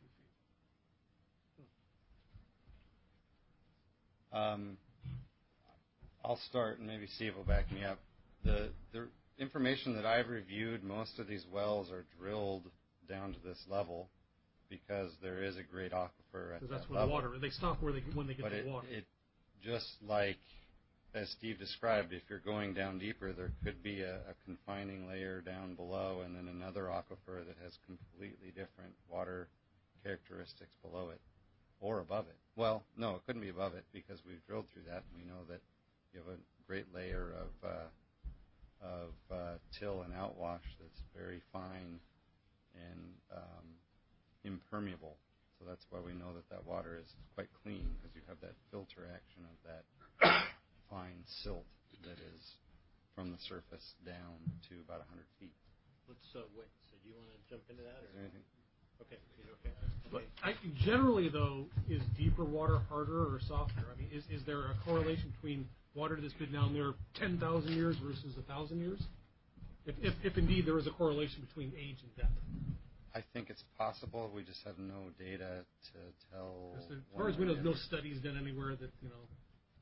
feet? Um, I'll start, and maybe Steve will back me up. The, the information that I've reviewed, most of these wells are drilled down to this level because there is a great aquifer at that Because that's where level. the water, they stop where they when they get but to it, the water. it just like, as Steve described, if you're going down deeper, there could be a, a confining layer down below and then another aquifer that has completely different water characteristics below it or above it. Well, no, it couldn't be above it because we've drilled through that, and we know that you have a great layer of uh, of uh, till and outwash that's very fine and um, impermeable. So that's why we know that that water is quite clean, because you have that filter action of that fine silt that is from the surface down to about one hundred feet. Let's uh, wait. So do you want to jump into that? Or? Is there anything? Okay. Okay. But I, generally, though, is deeper water harder or softer? I mean, is, is there a correlation between water that's been down there ten thousand years versus one thousand years? If, if, if indeed there is a correlation between age and depth. I think it's possible. We just have no data to tell. As far as we know, there's no studies done anywhere that, you know,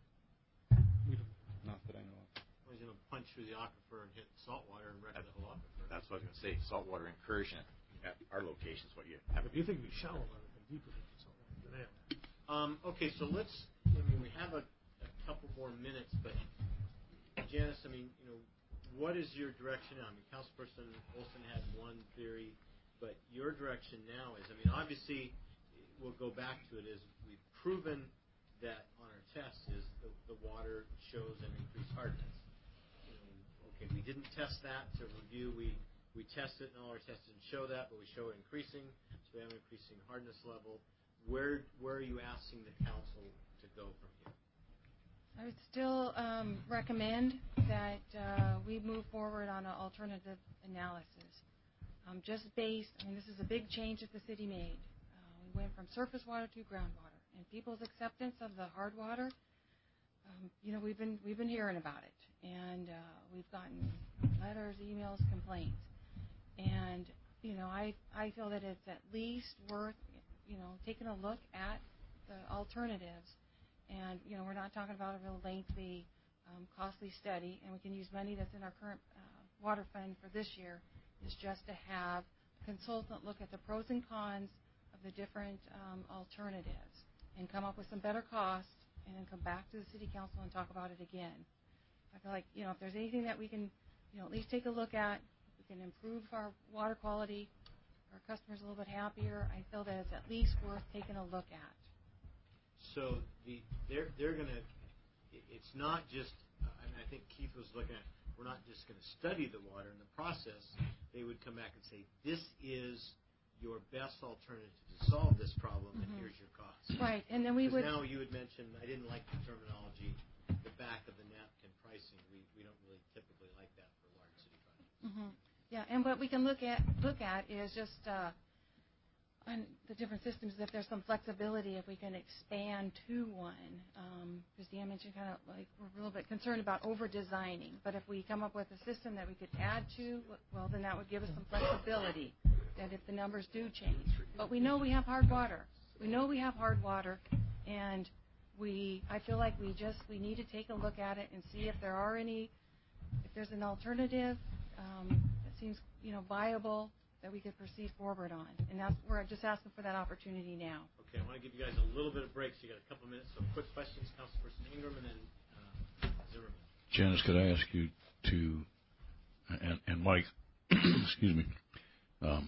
we don't. Not that I know of. Well, he's going to punch through the aquifer and hit salt water and wreck the whole aquifer. That's what I was going to say. Saltwater incursion at our location is what you have. But do you think it'd be shallow rather than deeper than saltwater than that? Um, okay, so let's, I mean, we have a, a couple more minutes, but Janice, I mean, you know, what is your direction now? I mean, Councilperson Olson had one theory, but your direction now is, I mean, obviously, we'll go back to it, is we've proven that on our test is the, the water shows an increased hardness. You know, okay, we didn't test that to review. We we tested it, and all our tests didn't show that, but we show it increasing, so we have an increasing hardness level. Where where are you asking the council to go from here? I would still um, recommend that uh, we move forward on an alternative analysis. Um, just based, I mean, this is a big change that the city made. Uh, we went from surface water to groundwater, and people's acceptance of the hard water, um, you know, we've been we've been hearing about it, and uh, we've gotten letters, emails, complaints, and you know, I I feel that it's at least worth, you know, taking a look at the alternatives. And, you know, we're not talking about a real lengthy, um, costly study, and we can use money that's in our current uh, water fund for this year, is just to have a consultant look at the pros and cons of the different um, alternatives and come up with some better costs, and then come back to the city council and talk about it again. I feel like, you know, if there's anything that we can, you know, at least take a look at, we can improve our water quality, our customers a little bit happier, I feel that it's at least worth taking a look at. So the they're they're going to. It's not just. Uh, I mean, I think Keith was looking at. We're not just going to study the water in the process. They would come back and say, "This is your best alternative to solve this problem, mm-hmm. and here's your cost." Right, and then we would. Now you had mentioned. I didn't like the terminology. The back of the napkin pricing. We we don't really typically like that for large city projects. Mm-hmm. Yeah, and what we can look at look at is just. Uh, on the different systems, if there's some flexibility, if we can expand to one. Um, Christine mentioned kind of like we're a little bit concerned about over-designing, but if we come up with a system that we could add to, well, then that would give us some flexibility, that if the numbers do change. But we know we have hard water. We know we have hard water, and we, I feel like we just, we need to take a look at it and see if there are any, if there's an alternative um, that seems, you know, viable, that we could proceed forward on. And that's, we're just asking for that opportunity now. Okay, I want to give you guys a little bit of break, so you got a couple minutes. So quick questions, Councilperson Ingram, and then uh, Zimmerman. Janice, could I ask you to, and, and Mike, excuse me, um,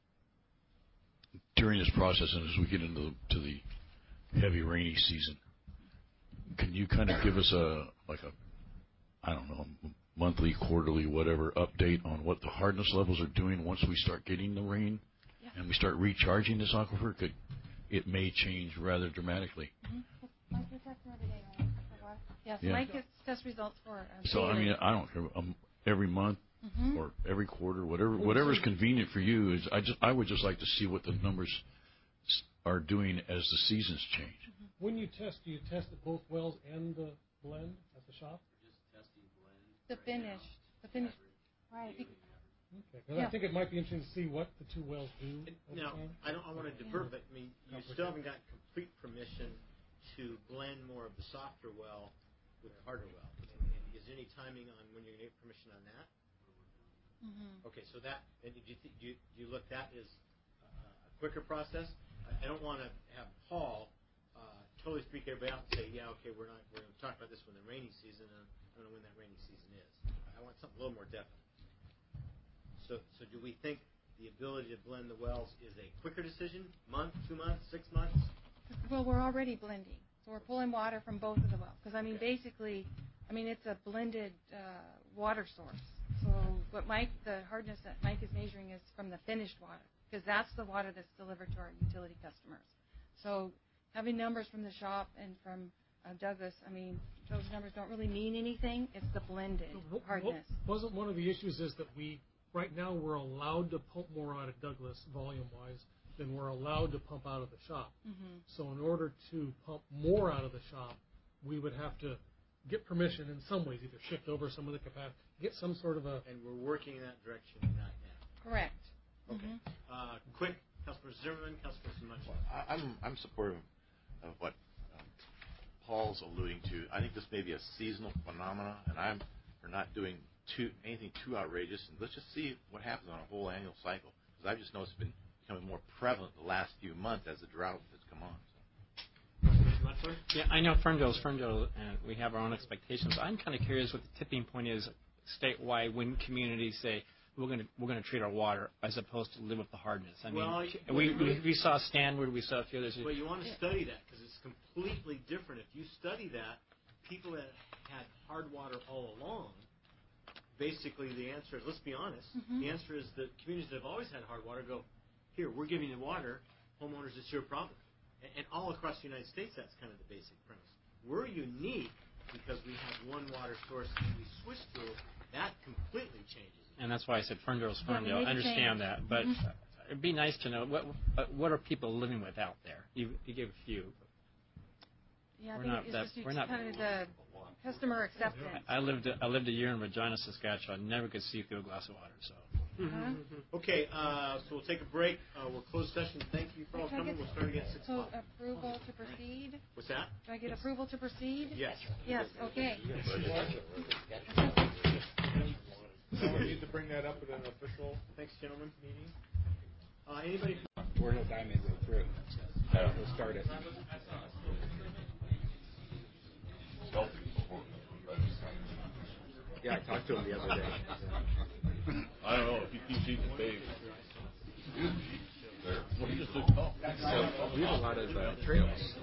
during this process and as we get into the, to the heavy rainy season, can you kind of give us a, like a, I don't know, monthly, quarterly, whatever, update on what the hardness levels are doing once we start getting the rain, yeah. and we start recharging this aquifer? Could, it may change rather dramatically. Mm-hmm. Mike gets testing every day, right? Yes, yeah. Mike gets test results for um, So, daily. I mean, I don't care, um, every month mm-hmm. or every quarter, whatever, whatever's convenient for you. Is I just, I would just like to see what the numbers are doing as the seasons change. Mm-hmm. When you test, do you test at both wells and the blend at the shop? The finish, the finish, right? Okay, because yeah. I think it might be interesting to see what the two wells do. Now, I don't. I want to defer, but I mean, you still haven't got complete permission to blend more of the softer well with the harder well. And, and is there any timing on when you're going to get permission on that? Mm-hmm. Okay, so that. And did you, th- do you do you look that as uh, a quicker process? I, I don't want to have Paul uh, totally freak everybody out and say, yeah, okay, we're not. We're going to talk about this when the rainy season. And, I don't know when that rainy season is. I want something a little more definite. So, so do we think the ability to blend the wells is a quicker decision? Month, two months, six months? Well, we're already blending, so we're pulling water from both of the wells. Because I mean, okay. basically, I mean, it's a blended uh, water source. So what Mike, the hardness that Mike is measuring is from the finished water, because that's the water that's delivered to our utility customers. So having numbers from the shop and from uh, Douglas, I mean, those numbers don't really mean anything. It's the blended What- hardness. what- Wasn't one of the issues is that we, right now, we're allowed to pump more out of Douglas volume-wise than we're allowed to pump out of the shop. Mm-hmm. So in order to pump more out of the shop, we would have to get permission in some ways, either shift over some of the capacity, get some sort of a... And we're working in that direction right now. Correct. Okay. Mm-hmm. Uh, quick, Councilor Zimmerman, Councilor Mutchler. I- I'm I'm supportive of what um, Paul's alluding to. I think this may be a seasonal phenomenon, and I'm for not doing too anything too outrageous. And let's just see what happens on a whole annual cycle, because I've just noticed it's been becoming more prevalent the last few months as the drought has come on. Mutchler? Yeah, I know Ferndale's Ferndale, and we have our own expectations. I'm kind of curious what the tipping point is statewide when communities say we're going to we're going to treat our water as opposed to live with the hardness. I mean, Well, we, we we saw Stanwood, we saw a few others. Well, you want to study that because it's completely different. If you study that, people that had hard water all along, basically the answer is, let's be honest, Mm-hmm. the answer is that communities that have always had hard water go, here, we're giving you water, homeowners, it's your problem. And, and all across the United States, that's kind of the basic premise. We're unique because we have one water source and we switch to it. That completely changes it. And that's why I said Ferndale's Yeah, we Ferndale. made I a understand change. that, but Mhm. uh, it'd be nice to know what uh, what are people living with out there. You, you gave a few. Yeah, I We're think not it's that- just we're not- kind of the customer acceptance. I lived I lived a year in Regina, Saskatchewan. Never could see through a glass of water. So. Uh-huh. Okay, uh, so we'll take a break. Uh, we'll close session. Thank you for all Can I coming. get- We'll start again at six So o'clock. approval to proceed? What's that? Do I get approval to proceed? Yes. Yes, okay. So we need to bring that up at an official Thanks, gentlemen. Meeting. Uh, anybody? We're gonna die midway through. Uh, we'll start it. Yeah, I talked to him the other day. I don't know if he keeps eating big. Well, he just did talk. So we have a lot of uh, trails.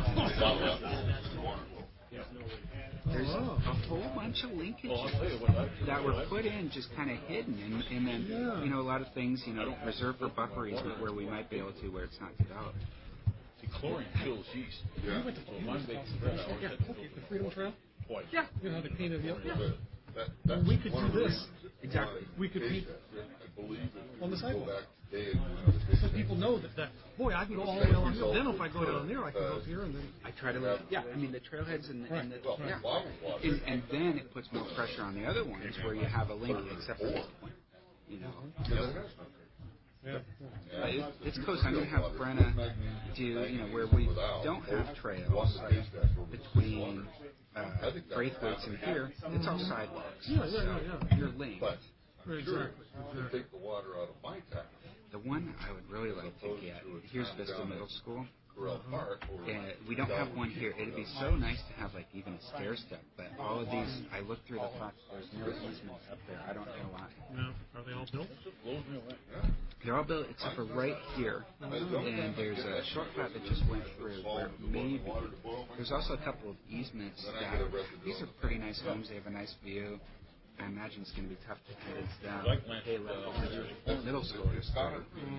There's Oh. a whole bunch of linkages Well, I'll tell you what I that were put in just kind of hidden, and, and then you know a lot of things you know reserved for buffer easement where we might be able to where it's not developed. See, chlorine kills yeast. Yeah. We went to So mine makes bread. I always Yeah, had to go the Freedom Trail? twice. Yeah. You know how they painted the... Yeah. That, Well, that's we could one do of the this. reasons Exactly. why We could they- paint I believe if on the you go sidewalk. back today and you have a So big- people know that, that, boy, I can go all the way down here. Then if I go down there, I can go up here and then... I try to yeah, I mean the trailheads and, and the Well, yeah. bottled water. And, and then it puts more pressure on the other ones where you have a link except for this point. You know. Yeah. But it, it's close. I'm going to have Brenna do, you know, where we don't have trails between uh, Braithwaite's and here, it's all sidewalks. Yeah, yeah, so yeah, yeah. You're linked. But Right, I'm sure exactly, you can exactly. take the water out of my tap, The one I would really like to get, here's Vista Middle School. Corral Park, or And we don't have one here. It'd be so nice to have like even a stair step, but all of these, I looked through the front, there's no easements up there. I don't know why. No. Are they all built? They're all built except for right here, and there's a short cut that just went through where maybe there's also a couple of easements that these are pretty nice homes. They have a nice view. I imagine it's going to be tough to convince them. Hey, let middle schoolers go.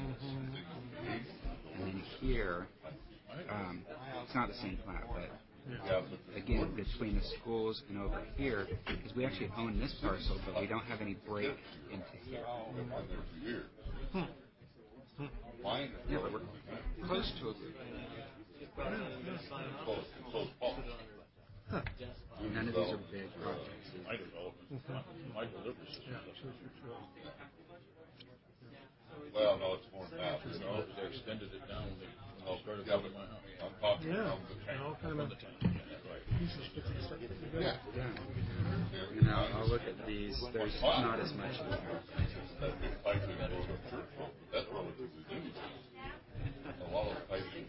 And then here, um, it's not the same plat, but again, between the schools and over here, because we actually own this parcel, but we don't have any break into here. Hmm. Yeah, but we're close to it. Huh. None of these are big projects. My development, my, my delivery system. Yeah, sure, sure, sure. Well, no, it's more than that. You know, they extended it down when they, when they started Yeah, building but my house. I'm talking Yeah. from the tank. They're all kind From of the tank. Yeah, right. pieces put together. Yeah. Yeah. And I'll, I'll look at these. There's not as much in there. That big piping goes up church road, but that's relatively new. A lot of piping.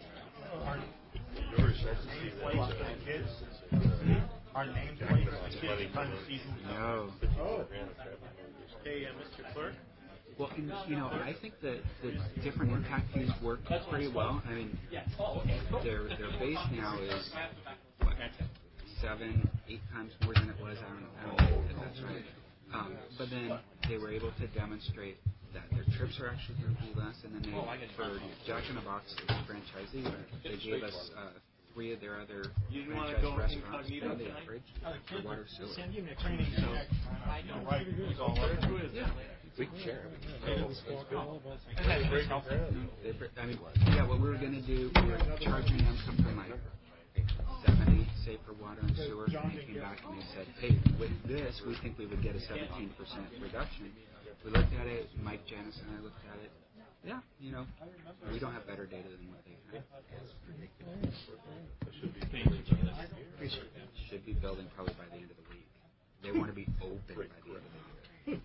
Our named places No. Hey, uh, Mister Clerk. Well, and, you know, I think that the different impact fees work pretty well. I mean, their their base now is what, seven, eight times more than it was. I don't, I don't know if that's right. Um, but then they were able to demonstrate that their trips are actually going to be less, and then they, for Jack in the Box franchisee, they gave us uh, three of their other franchise restaurants for the average for water sewer. Send you a training, so I know right who's all up. Yeah. We can share. They, I mean, yeah, what we were going to do, we were charging them something like seventy, say, for water and sewer, and they came back and they said, hey, with this, we think we would get a seventeen percent reduction. We looked at it, Mike, Janice, and I looked at it. Yeah, you know, we don't have better data than what they have. Should be building probably by the end of the week. They want to be open by the end of the year.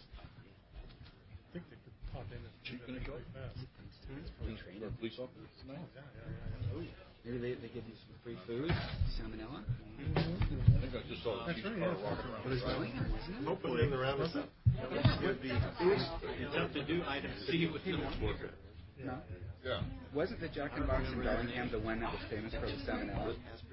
I think they could pop in and cheap really fast. Police officers. Maybe they, they give you some free food, salmonella. Mm-hmm. I think I just saw a cheap car walking around. It was Bellingham, wasn't it? Hopefully in the round of stuff. It would be tough to do item C with no worker. No. Yeah. Wasn't the Jack in the Box in Bellingham the one that was famous for the salmonella?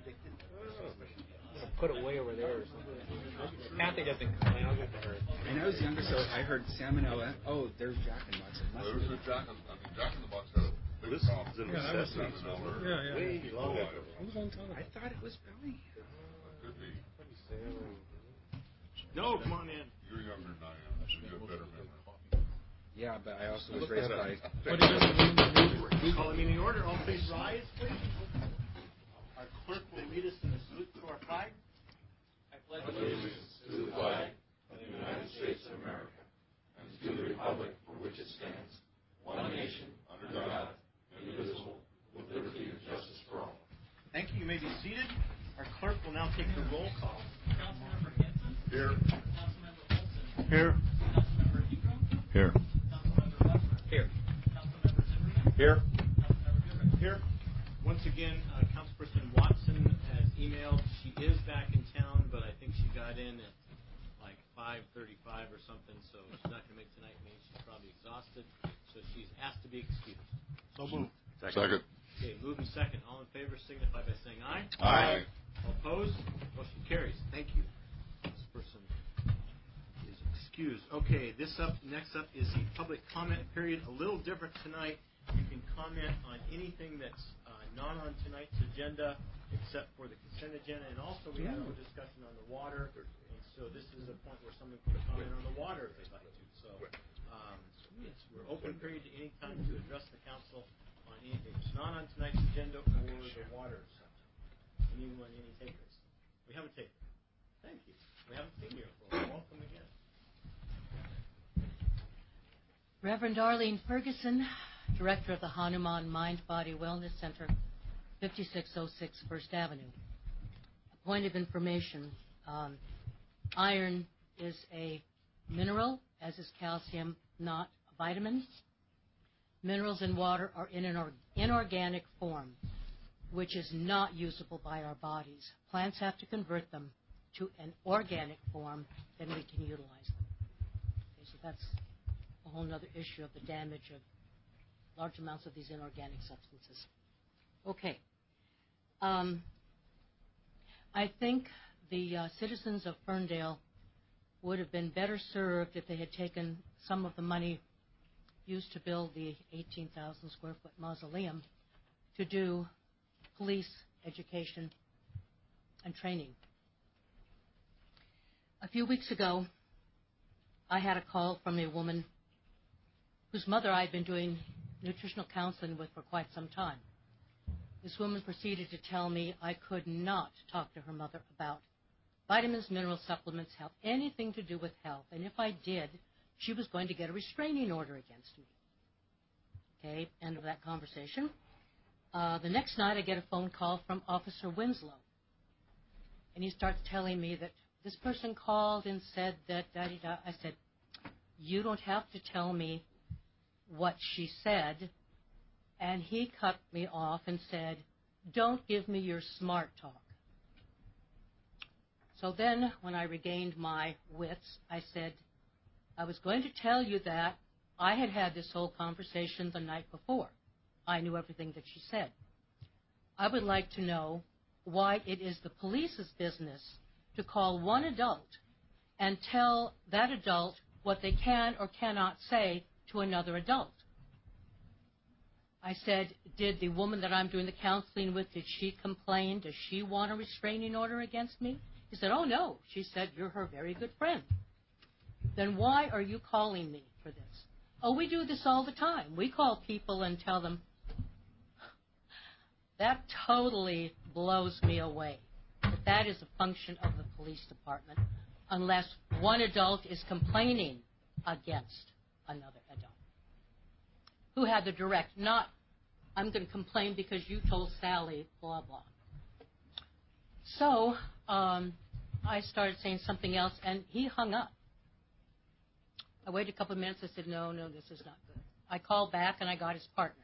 Put it way over there or something. Kathy doesn't complain. I'll get to her. And I was younger, so I heard salmonella. Oh, there's Jack in the Box. There's a Jack in, I mean, Jack in the Box had a big This problem. is a Yeah, that was Salmonella. Yeah, yeah. Way long ago. It was a long time ago. I thought it was Bellingham. Could be. No, come on in. You're younger than I am, so you have better memory. Yeah, but I also was raised by. What do you mean? Call the meeting order. All please rise, please. Our clerk will lead us in the salute to our flag. I pledge allegiance to the flag of the United States of America and to the republic for which it stands, one nation, under God, indivisible, with liberty and justice for all. Thank you. You may be seated. Our clerk will now take the roll call. Councilmember Hanson. Here. Councilmember Olson. Here. Councilmember Ingram. Here. Councilmember Butler. Here. Councilmember Zimmerman. Here. Councilmember Goodrich. Here. Once again, uh, Councilperson Watson has emailed. She is back in town, but I think she got in at like five thirty-five or something, so she's not going to make tonight. Means she's probably exhausted, so she's asked to be excused. So moved. Second. Second. Okay, move in second. All in favor signify by saying aye. Aye. All opposed? Motion carries. Thank you. This person is excused. Okay, this up next up is the public comment period. A little different tonight. You can comment on anything that's uh, not on tonight's agenda, except for the consent agenda. And also, we had a discussion on the water. And so this is a point where someone can comment on the water if they'd like to. So um, it's, we're open period to any time to address the council on anything that's not on tonight's agenda or the water subject. Anyone, any takers? We have a taker. Thank you. We haven't seen you for a while. Welcome again. Reverend Arlene Ferguson, Director of the Hanuman Mind Body Wellness Center, fifty-six oh six First Avenue. A point of information, um, iron is a mineral, as is calcium, not a vitamin. Minerals in water are in an or- inorganic form, which is not usable by our bodies. Plants have to convert them to an organic form, then we can utilize them. Okay, so that's a whole other issue of the damage of large amounts of these inorganic substances. Okay. Um, I think the uh, citizens of Ferndale would have been better served if they had taken some of the money used to build the eighteen thousand square foot mausoleum to do police education and training. A few weeks ago, I had a call from a woman whose mother I'd been doing nutritional counseling with for quite some time. This woman proceeded to tell me I could not talk to her mother about vitamins, mineral supplements, health, anything to do with health. And if I did, she was going to get a restraining order against me. Okay, end of that conversation. Uh, the next night I get a phone call from Officer Winslow. And he starts telling me that this person called and said that da-da-da. I said, you don't have to tell me what she said. And he cut me off and said, don't give me your smart talk. So then when I regained my wits, I said, I was going to tell you that I had had this whole conversation the night before. I knew everything that she said. I would like to know why it is the police's business to call one adult and tell that adult what they can or cannot say to another adult. I said, did the woman that I'm doing the counseling with, did she complain? Does she want a restraining order against me? He said, oh, no. She said, you're her very good friend. Then why are you calling me for this? Oh, we do this all the time. We call people and tell them. That totally blows me away. That that is a function of the police department, unless one adult is complaining against another adult who had the direct, not, I'm going to complain because you told Sally, blah, blah. So um, I started saying something else, and he hung up. I waited a couple of minutes. I said, no, no, this is not good. I called back, and I got his partner.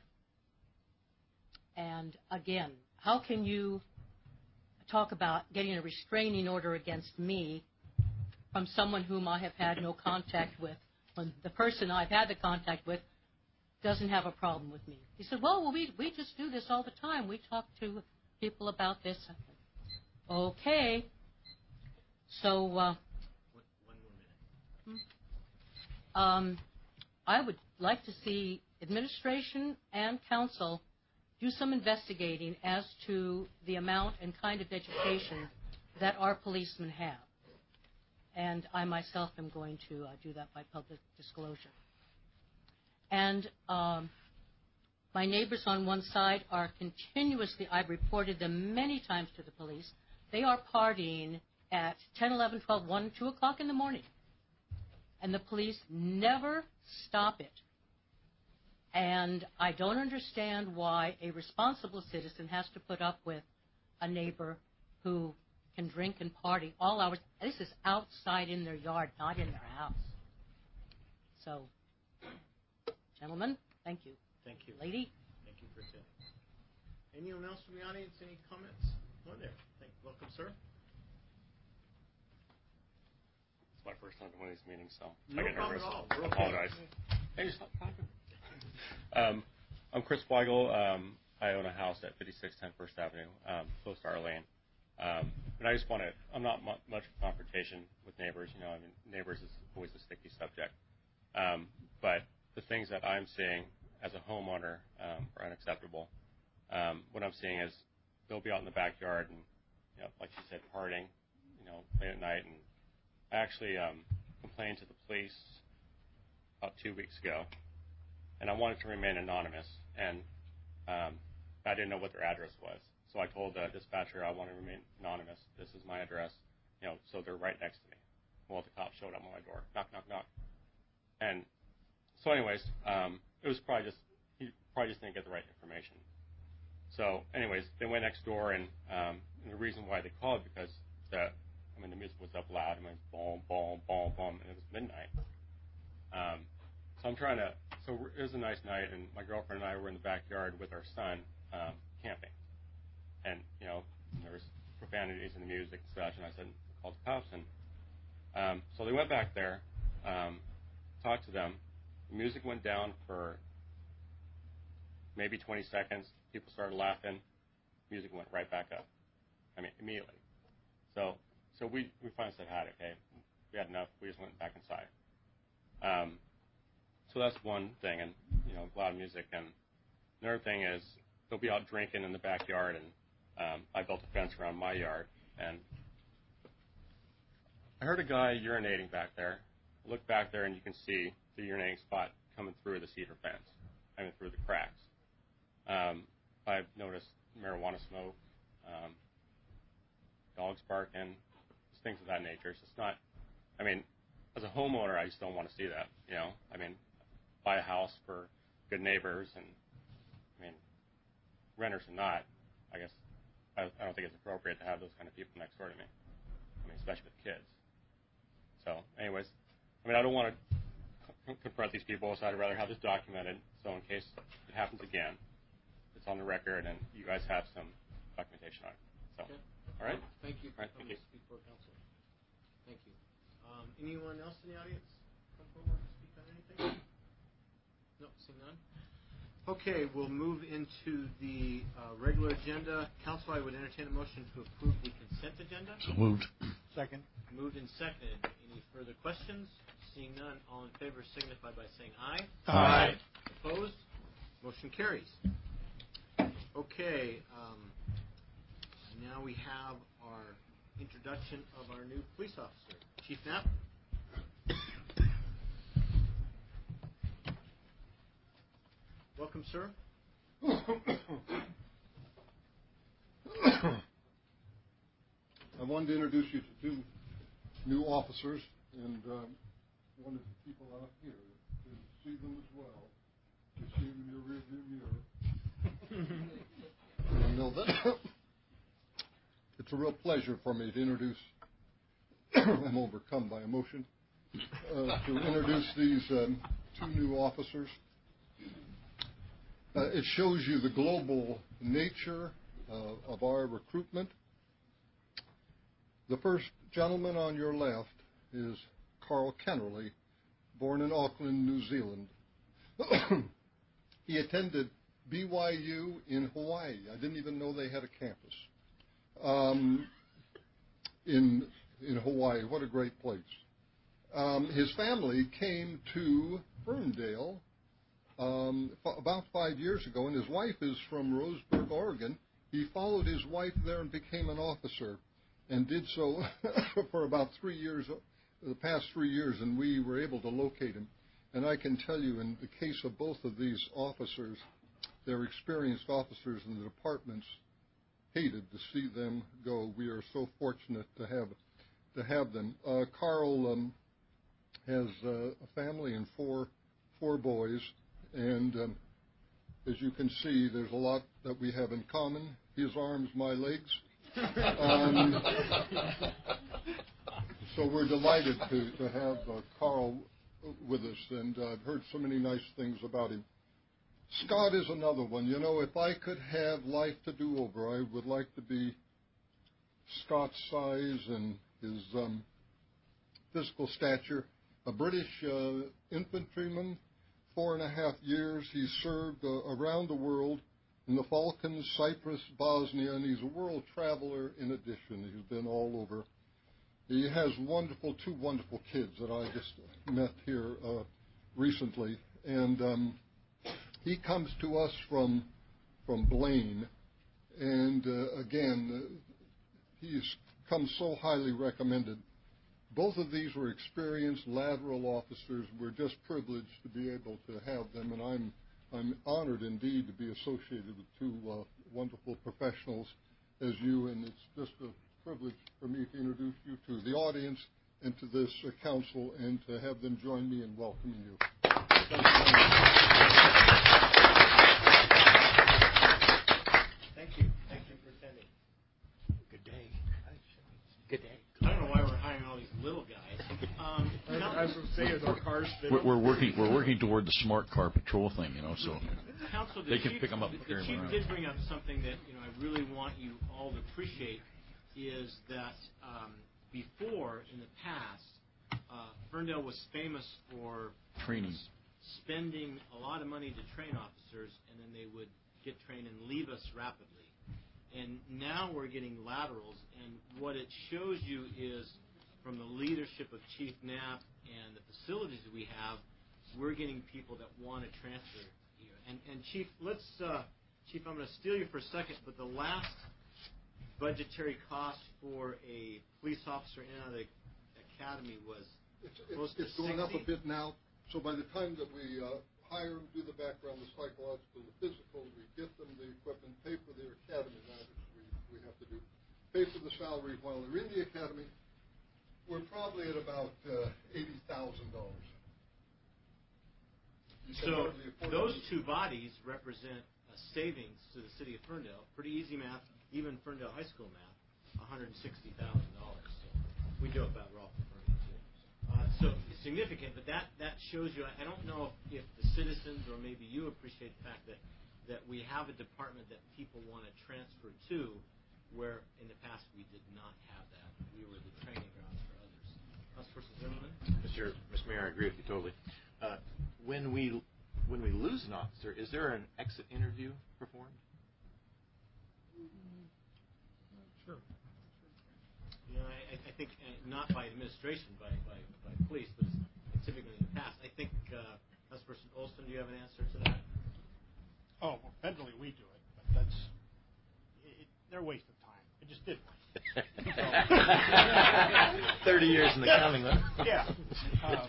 And again, how can you talk about getting a restraining order against me from someone whom I have had no contact with, when the person I've had the contact with doesn't have a problem with me? He said, well, well we, we just do this all the time. We talk to people about this. Okay. So uh, one more minute. Um, I would like to see administration and council do some investigating as to the amount and kind of education that our policemen have. And I myself am going to uh, do that by public disclosure. And um, my neighbors on one side are continuously, I've reported them many times to the police, they are partying at ten, eleven, twelve, one, two o'clock in the morning. And the police never stop it. And I don't understand why a responsible citizen has to put up with a neighbor who can drink and party all hours. This is outside in their yard, not in their house. So, gentlemen, thank you. Thank you. Lady? Thank you for attending. Anyone else from the audience? Any comments? One there. Thank you. Welcome, sir. It's my first time to one of these meetings, so No I get problem nervous. at all. I We're okay. apologize. Hey, just stop talking. Um, I'm Chris Weigel. Um, I own a house at fifty-six ten First Avenue, um, close to Arlene. Um, and I just want to, I'm not mu- much of a confrontation with neighbors. You know, I mean, neighbors is always a sticky subject. Um, but the things that I'm seeing as a homeowner um, are unacceptable. Um, what I'm seeing is they'll be out in the backyard and, you know, like she said, partying, you know, late at night. And I actually um, complained to the police about two weeks ago. And I wanted to remain anonymous, and um, I didn't know what their address was. So I told the dispatcher I want to remain anonymous. This is my address, you know, so they're right next to me. Well, the cops showed up on my door, knock, knock, knock. And so anyways, um, it was probably just, he probably just didn't get the right information. So anyways, they went next door, and, um, and the reason why they called, because the, I mean, the music was up loud. I mean, boom, boom, boom, boom, and it was midnight. Um, So I'm trying to, so it was a nice night, and my girlfriend and I were in the backyard with our son um, camping. And, you know, there was profanities in the music and such, and I said, called the cops. And um, so they went back there, um, talked to them. The music went down for maybe twenty seconds. People started laughing. Music went right back up. I mean, immediately. So so we, we finally said, had it, okay? We had enough. We just went back inside. Um, So that's one thing, and, you know, loud music. And another thing is they'll be out drinking in the backyard, and um, I built a fence around my yard. And I heard a guy urinating back there. I look back there, and you can see the urinating spot coming through the cedar fence, I mean, through the cracks. Um, I've noticed marijuana smoke, um, dogs barking, things of that nature. So it's not, I mean, as a homeowner, I just don't want to see that, you know. I mean, buy a house for good neighbors, and, I mean, renters or not, I guess I, I don't think it's appropriate to have those kind of people next door to me. I mean, especially with kids. So, anyways, I mean, I don't want to c- confront these people, so I'd rather have this documented, so in case it happens again, it's on the record, and you guys have some documentation on it. So, okay. All right? Thank you. All right, thank you. Speak for council. Thank you. Um, anyone else in the audience come forward to speak on anything? No, seeing none. Okay, we'll move into the uh, regular agenda. Council, I would entertain a motion to approve the consent agenda. So moved. Second. Moved and seconded. Any further questions? Seeing none, all in favor signify by saying aye. Aye. Opposed? Motion carries. Okay, um, now we have our introduction of our new police officer. Chief Knapp. Welcome, sir. I wanted to introduce you to two new officers, and um, wanted the people out here to see them as well. You see them in your rearview mirror. And know that it's a real pleasure for me to introduce. I'm overcome by emotion uh, to introduce these um, two new officers. Uh, it shows you the global nature uh, of our recruitment. The first gentleman on your left is Carl Kennerly, born in Auckland, New Zealand. He attended B Y U in Hawaii. I didn't even know they had a campus um, in in Hawaii. What a great place. Um, his family came to Ferndale um, f- about five years ago, and his wife is from Roseburg, Oregon. He followed his wife there and became an officer, and did so for about three years, the past three years, and we were able to locate him. And I can tell you, in the case of both of these officers, they're experienced officers, and the departments hated to see them go. We are so fortunate to have to have them. Uh, Carl um, has uh, a family and four four boys, and um, as you can see, there's a lot that we have in common. His arms, my legs. Um, so we're delighted to, to have uh, Carl with us, and uh, I've heard so many nice things about him. Scott is another one. You know, if I could have life to do over, I would like to be Scott's size and his um, physical stature. A British uh, infantryman, four and a half years. He served uh, around the world in the Falklands, Cyprus, Bosnia, and he's a world traveler in addition. He's been all over. He has wonderful, two wonderful kids that I just met here uh, recently. And um, he comes to us from from Blaine. And uh, again, uh, he's come so highly recommended. Both of these were experienced lateral officers. We're just privileged to be able to have them, and I'm I'm honored indeed to be associated with two uh, wonderful professionals as you, and it's just a privilege for me to introduce you to the audience and to this uh, council, and to have them join me in welcoming you. Thank you. Thank you. Thank you for attending. Good day. Good day. I don't know why we're hiring all these little guys. Um, I, I was saying, our cars. We're, we're working. We're working toward the smart car patrol thing, you know. So Council, the they can chief, pick them up. The, And the carry chief them around. did bring up something that you know I really want you all to appreciate, is that um, before in the past, uh, Ferndale was famous for Training. spending a lot of money to train officers, and then they would get trained and leave us rapidly. And now we're getting laterals, and what it shows you is, from the leadership of Chief Knapp and the facilities that we have, we're getting people that want to transfer here. And, and Chief, let's, uh, Chief, I'm going to steal you for a second, but the last budgetary cost for a police officer in and out of the academy was It's, close it's, it's to going up a sixty? bit now. So by the time that we uh, hire them, do the background, the psychological, the physical, we get them the equipment, pay for their academy, that is we, we have to do, pay for the salary while they're in the academy, we're probably at about uh, eighty thousand dollars. So those two bodies represent a savings to the city of Ferndale. Pretty easy math, even Ferndale High School math, one hundred sixty thousand dollars. So we do it about Rolf and Ferndale too. Uh, so it's significant, but that, that shows you, I don't know if, if the citizens or maybe you appreciate the fact that, that we have a department that people want to transfer to, where in the past we did not have that. We were the training grounds for others. Councilperson Zimmerman? Mister Mister Mayor, I agree with you totally. Uh, when we when we lose an officer, is there an exit interview performed? Sure. You know, I, I think uh, not by administration, by, by, by police, but typically in the past. I think, uh, Councilperson Olson, do you have an answer to that? Oh, well, federally we do it, but that's it, they're a waste of time. I just did one. Thirty years in the counting, huh? Yeah. Uh,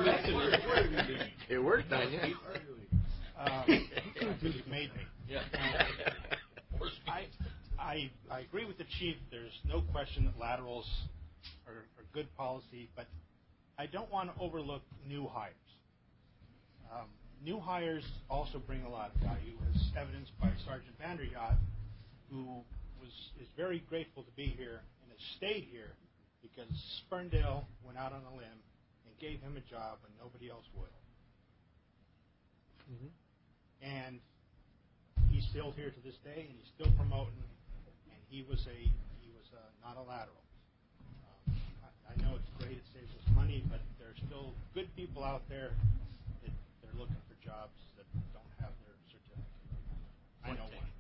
it worked on you. Um, you made me. Yeah. Uh, I, I I agree with the chief. There's no question that laterals are, are good policy, but I don't want to overlook new hires. Um, new hires also bring a lot of value, as evidenced by Sergeant Vanderyacht, who was is very grateful to be here and has stayed here because Ferndale went out on a limb and gave him a job when nobody else would. Mm-hmm. And he's still here to this day, and he's still promoting. And he was a he was a, not a lateral. Um, I, I know it's great; it saves us money, but there are still good people out there that they're looking for jobs that don't have their certificate. I know one.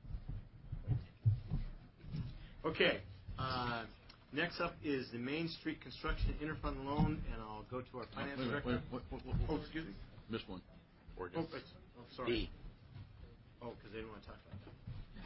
Okay. Uh, next up is the Main Street Construction Interfund Loan, and I'll go to our finance Wait, director. wait, wait, wait, wait, wait. Oh, excuse me. Missed one. Oh, it's, oh, sorry. Oh, because they didn't want to talk about that.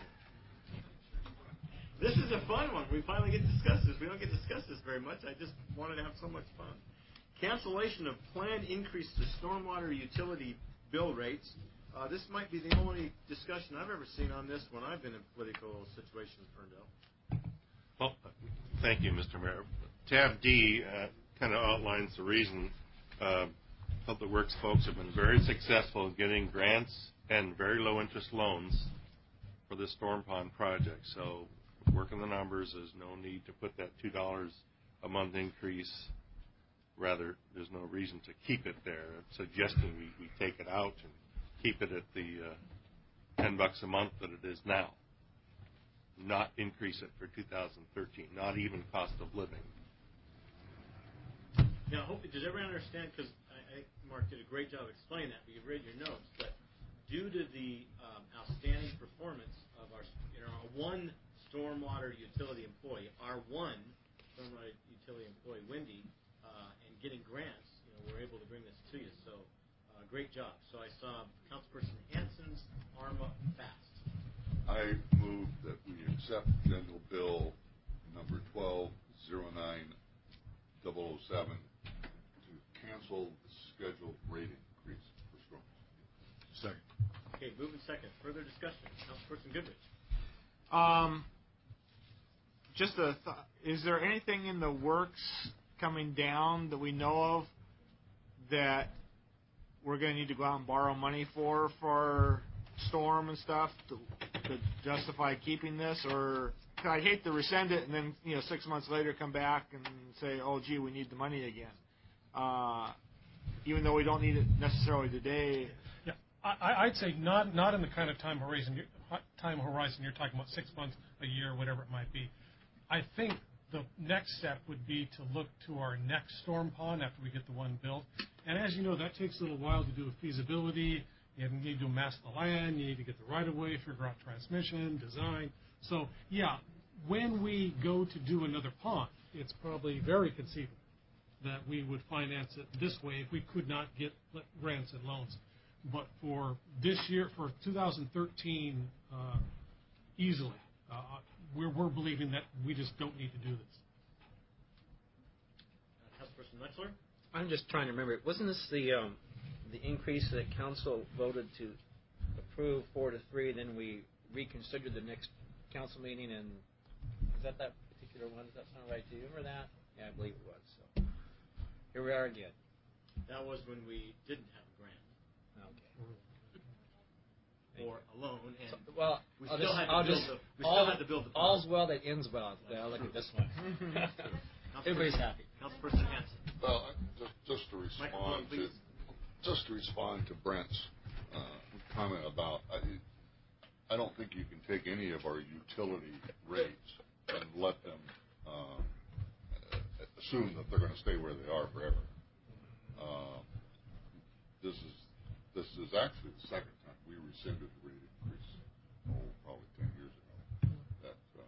This is a fun one. We finally get to discuss this. We don't get to discuss this very much. I just wanted to have so much fun. Cancellation of planned increase to stormwater utility bill rates. Uh, this might be the only discussion I've ever seen on this when I've been in political situations in Ferndale. Well, thank you, Mister Mayor. Tab D uh, kind of outlines the reason. Uh, Public Works folks have been very successful in getting grants and very low interest loans for the Storm Pond project. So working the numbers, there's no need to put that two dollars a month increase. Rather, there's no reason to keep it there. Suggesting we, we take it out and keep it at the uh, ten bucks a month that it is now. Not increase it for two thousand thirteen, not even cost of living. Now, I hope, does everyone understand, because I, I think Mark did a great job explaining that, but you've read your notes, but due to the um, outstanding performance of our, you know, our one stormwater utility employee, our one stormwater utility employee, Wendy, uh, and getting grants, you know, we're able to bring this to you, so uh, great job. So I saw Councilperson Hansen's arm up fast. I move that we accept General Bill number twelve zero nine double oh seven to cancel the scheduled rate increase for storms. Second. Okay, moving second. Further discussion. Councilperson Goodrich. Um, just a th- is there anything in the works coming down that we know of that we're going to need to go out and borrow money for for storm and stuff to, to justify keeping this, or I hate to rescind it and then, you know, six months later come back and say, oh gee, we need the money again, uh, even though we don't need it necessarily today. Yeah, I, I'd say not not in the kind of time horizon you're, time horizon you're talking about, six months, a year, whatever it might be. I think the next step would be to look to our next storm pond after we get the one built. And as you know, that takes a little while to do a feasibility. You need to master the land. You need to get the right-of-way, figure out transmission, design. So, yeah, when we go to do another pond, it's probably very conceivable that we would finance it this way if we could not get grants and loans. But for this year, for two thousand thirteen, uh, easily, uh, we're, we're believing that we just don't need to do this. Uh, Councilperson Metzler? I'm just trying to remember. Wasn't this the um, the increase that council voted to approve four to three, and then we reconsidered the next council meeting? And is that that particular one? Does that sound right to you? Remember that? Yeah, I believe it was. So here we are again. That was when we didn't have a grant. Okay. Or a loan, and so, well, we I'll still just, had to I'll build just, the we all, still had to build the pond. All's well that ends well. Now look at this one. Everybody's happy. Councilperson Hansen. Well, just, just to respond to just to respond to Brent's uh, comment about, I, I don't think you can take any of our utility rates and let them uh, assume that they're going to stay where they are forever. Uh, this is this is actually the second time we rescinded the rate increase, oh, probably ten years ago, that uh,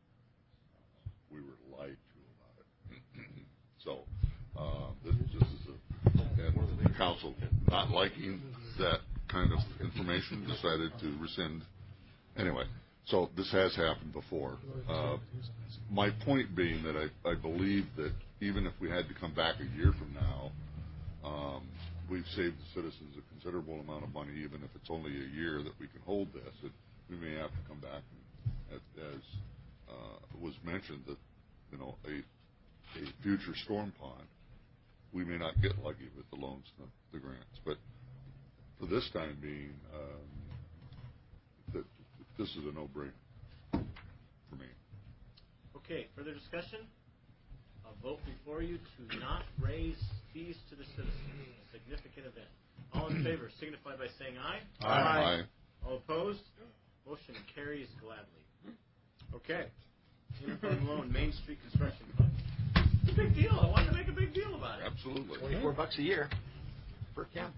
we were lied to about it. So uh, this, this is a, and the council, not liking that kind of information, decided to rescind. Anyway, so this has happened before. Uh, my point being that I, I believe that even if we had to come back a year from now, um, we've saved the citizens a considerable amount of money, even if it's only a year that we can hold this. It, we may have to come back, and, as uh, was mentioned, that you know a, a future storm pond, we may not get lucky with the loans, the, the grants, but for this time being, um, that this is a no-brainer for me. Okay, further discussion? A vote before you to not raise fees to the citizens. A significant event. All in favor signify by saying aye. Aye. Aye. All opposed? Motion carries gladly. Okay. Uniform loan, Main Street Construction Fund. It's a big deal. I wanted to make a big deal about it. Absolutely. Twenty-four bucks a year per camp.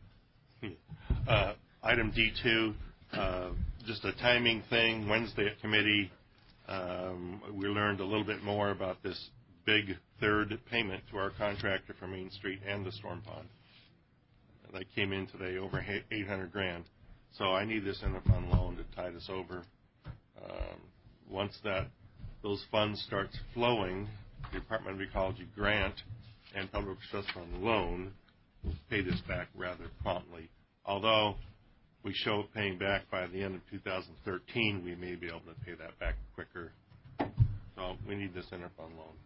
Uh, item D two, uh, just a timing thing. Wednesday at committee, um, we learned a little bit more about this big third payment to our contractor for Main Street and the storm pond. That came in today, over eight hundred grand. So I need this interfund loan to tide us over. Um, once that those funds start flowing, the Department of Ecology grant and Public Trust Fund loan will pay this back rather promptly. Although we show it paying back by the end of two thousand thirteen, we may be able to pay that back quicker. So we need this interfund loan.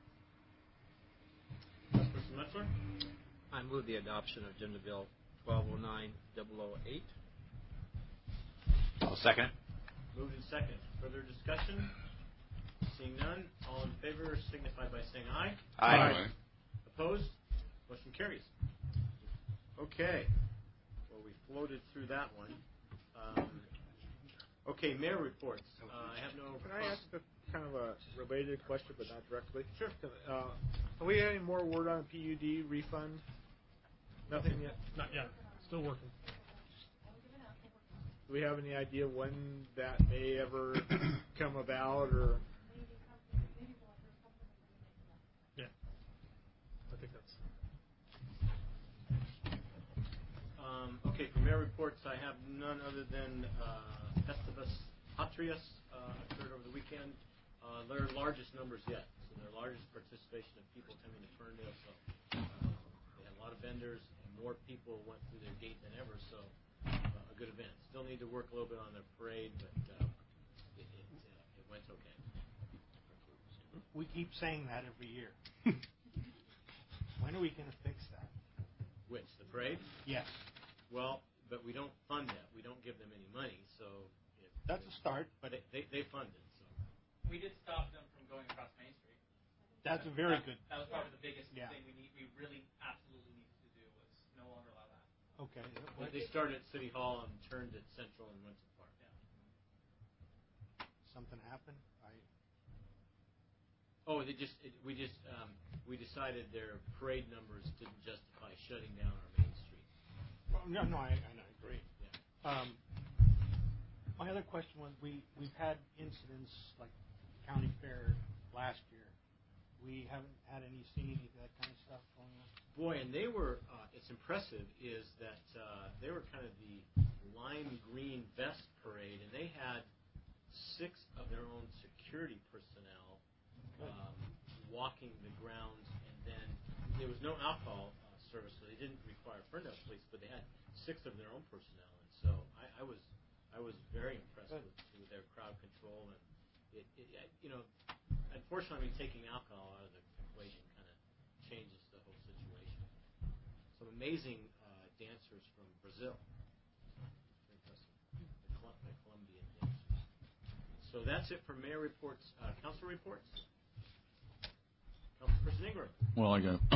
Councilperson Metzler? I move the adoption of Agenda Bill twelve oh nine double oh eight. I'll second. Moved in second. Further discussion? Seeing none, all in favor signify by saying aye. Aye. Aye. Opposed? Motion carries. Okay. Well, we floated through that one. Um, okay, mayor reports. Uh, I have no... Can I ask a kind of a related question, but not directly? Sure. Uh, have we had any more word on P U D refund? Nothing yet? Not yet. Still working. Do we have any idea when that may ever come about, or? Yeah. I think that's... Um, okay, for mayor reports, I have none other than uh, Festivus Patrius uh, occurred over the weekend. Uh, their largest numbers yet, so their largest participation of people coming to Ferndale. So uh, they had a lot of vendors, and more people went through their gate than ever. So uh, a good event. Still need to work a little bit on their parade, but uh, it, it, uh, it went okay. We keep saying that every year. When are we going to fix that? Which, the parade? Yes. Well, but we don't fund that. We don't give them any money, so it, That's a start. But it, they they fund it. So we did stop them from going across Main Street. That's a very that, good. That was probably the biggest yeah. thing we need. We really absolutely needed to do was no longer allow that. Okay. They, they started at City Hall and turned at Central and went to Park. Yeah. Something happened. I. Oh, they just it, we just um, we decided their parade numbers didn't justify shutting down our main street. Well, no, no, I, I agree. Yeah. Um, my other question was, we we've had incidents like County Fair last year. We haven't had any seen any of that kind of stuff going on. Boy, and they were. Uh, it's impressive is that uh, they were kind of the lime green vest parade, and they had six of their own security personnel um, walking the grounds, and then there was no alcohol uh, service, so they didn't require Ferndale police, but they had six of their own personnel, and so I, I was I was very impressed with, with their crowd control, and it, it you know, unfortunately, taking alcohol out of the equation kind of changes the whole situation. Some amazing uh, dancers from Brazil, very impressive, the, Col- the Colombian dancers. So that's it for mayor reports. Uh, council reports. Councilperson Ingram. Well, I got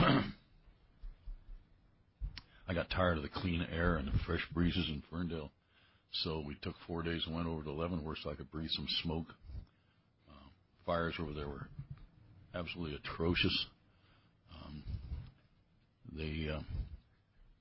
I got tired of the clean air and the fresh breezes in Ferndale, so we took four days and went over to Leavenworth so I could breathe some smoke. Uh, fires over there were absolutely atrocious. Um, they uh,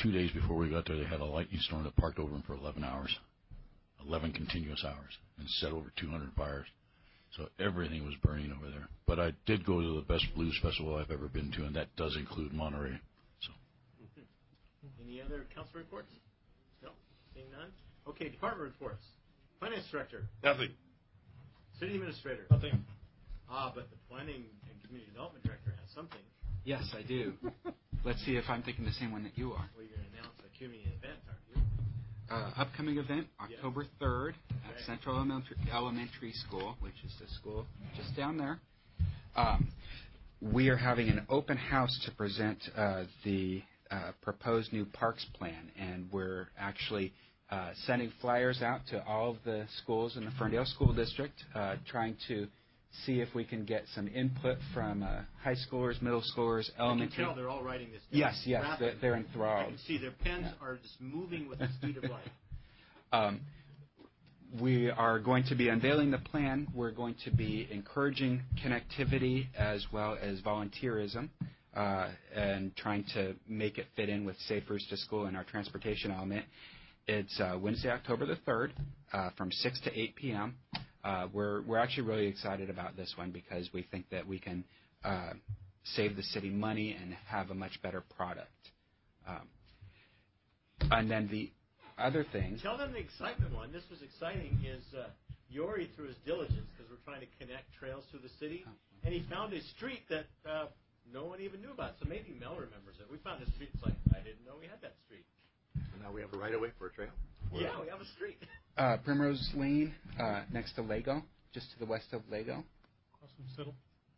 two days before we got there, they had a lightning storm that parked over them for eleven hours, eleven continuous hours, and set over two hundred fires. So everything was burning over there. But I did go to the best blues festival I've ever been to, and that does include Monterey. So. Any other council reports? No? Seeing none? Okay, department reports. Finance director. Nothing. City administrator. Nothing. Ah, but the planning and community development director has something. Yes, I do. Let's see if I'm thinking the same one that you are. Well, you're going to announce a community event, aren't you? Uh, upcoming event, October third at Okay. Central Elementary, Elementary School, which is the school just down there. Um, we are having an open house to present uh, the uh, proposed new parks plan, and we're actually uh, sending flyers out to all of the schools in the Ferndale School District, uh, trying to see if we can get some input from uh, high schoolers, middle schoolers, elementary. I can tell they're all writing this down. Yes, yes, Rapidly. they're, they're enthralled. I can see their pens Yeah. are just moving with the speed of light. Um, we are going to be unveiling the plan. We're going to be encouraging connectivity as well as volunteerism uh, and trying to make it fit in with Safe Routes to School and our transportation element. It's uh, Wednesday, October the third uh, from six to eight p.m. Uh, we're, we're actually really excited about this one because we think that we can uh, save the city money and have a much better product. Um, and then the other thing. Tell them the excitement one. This was exciting. Is uh, Yori through his diligence because we're trying to connect trails through the city, and he found a street that uh, no one even knew about. So maybe Mel remembers it. We found a street. It's like I didn't know we had that street. So now we have a right of way for a trail. Yeah, we have a street. Uh, Primrose Lane, uh, next to Lego, just to the west of Lego. Across from Siddle.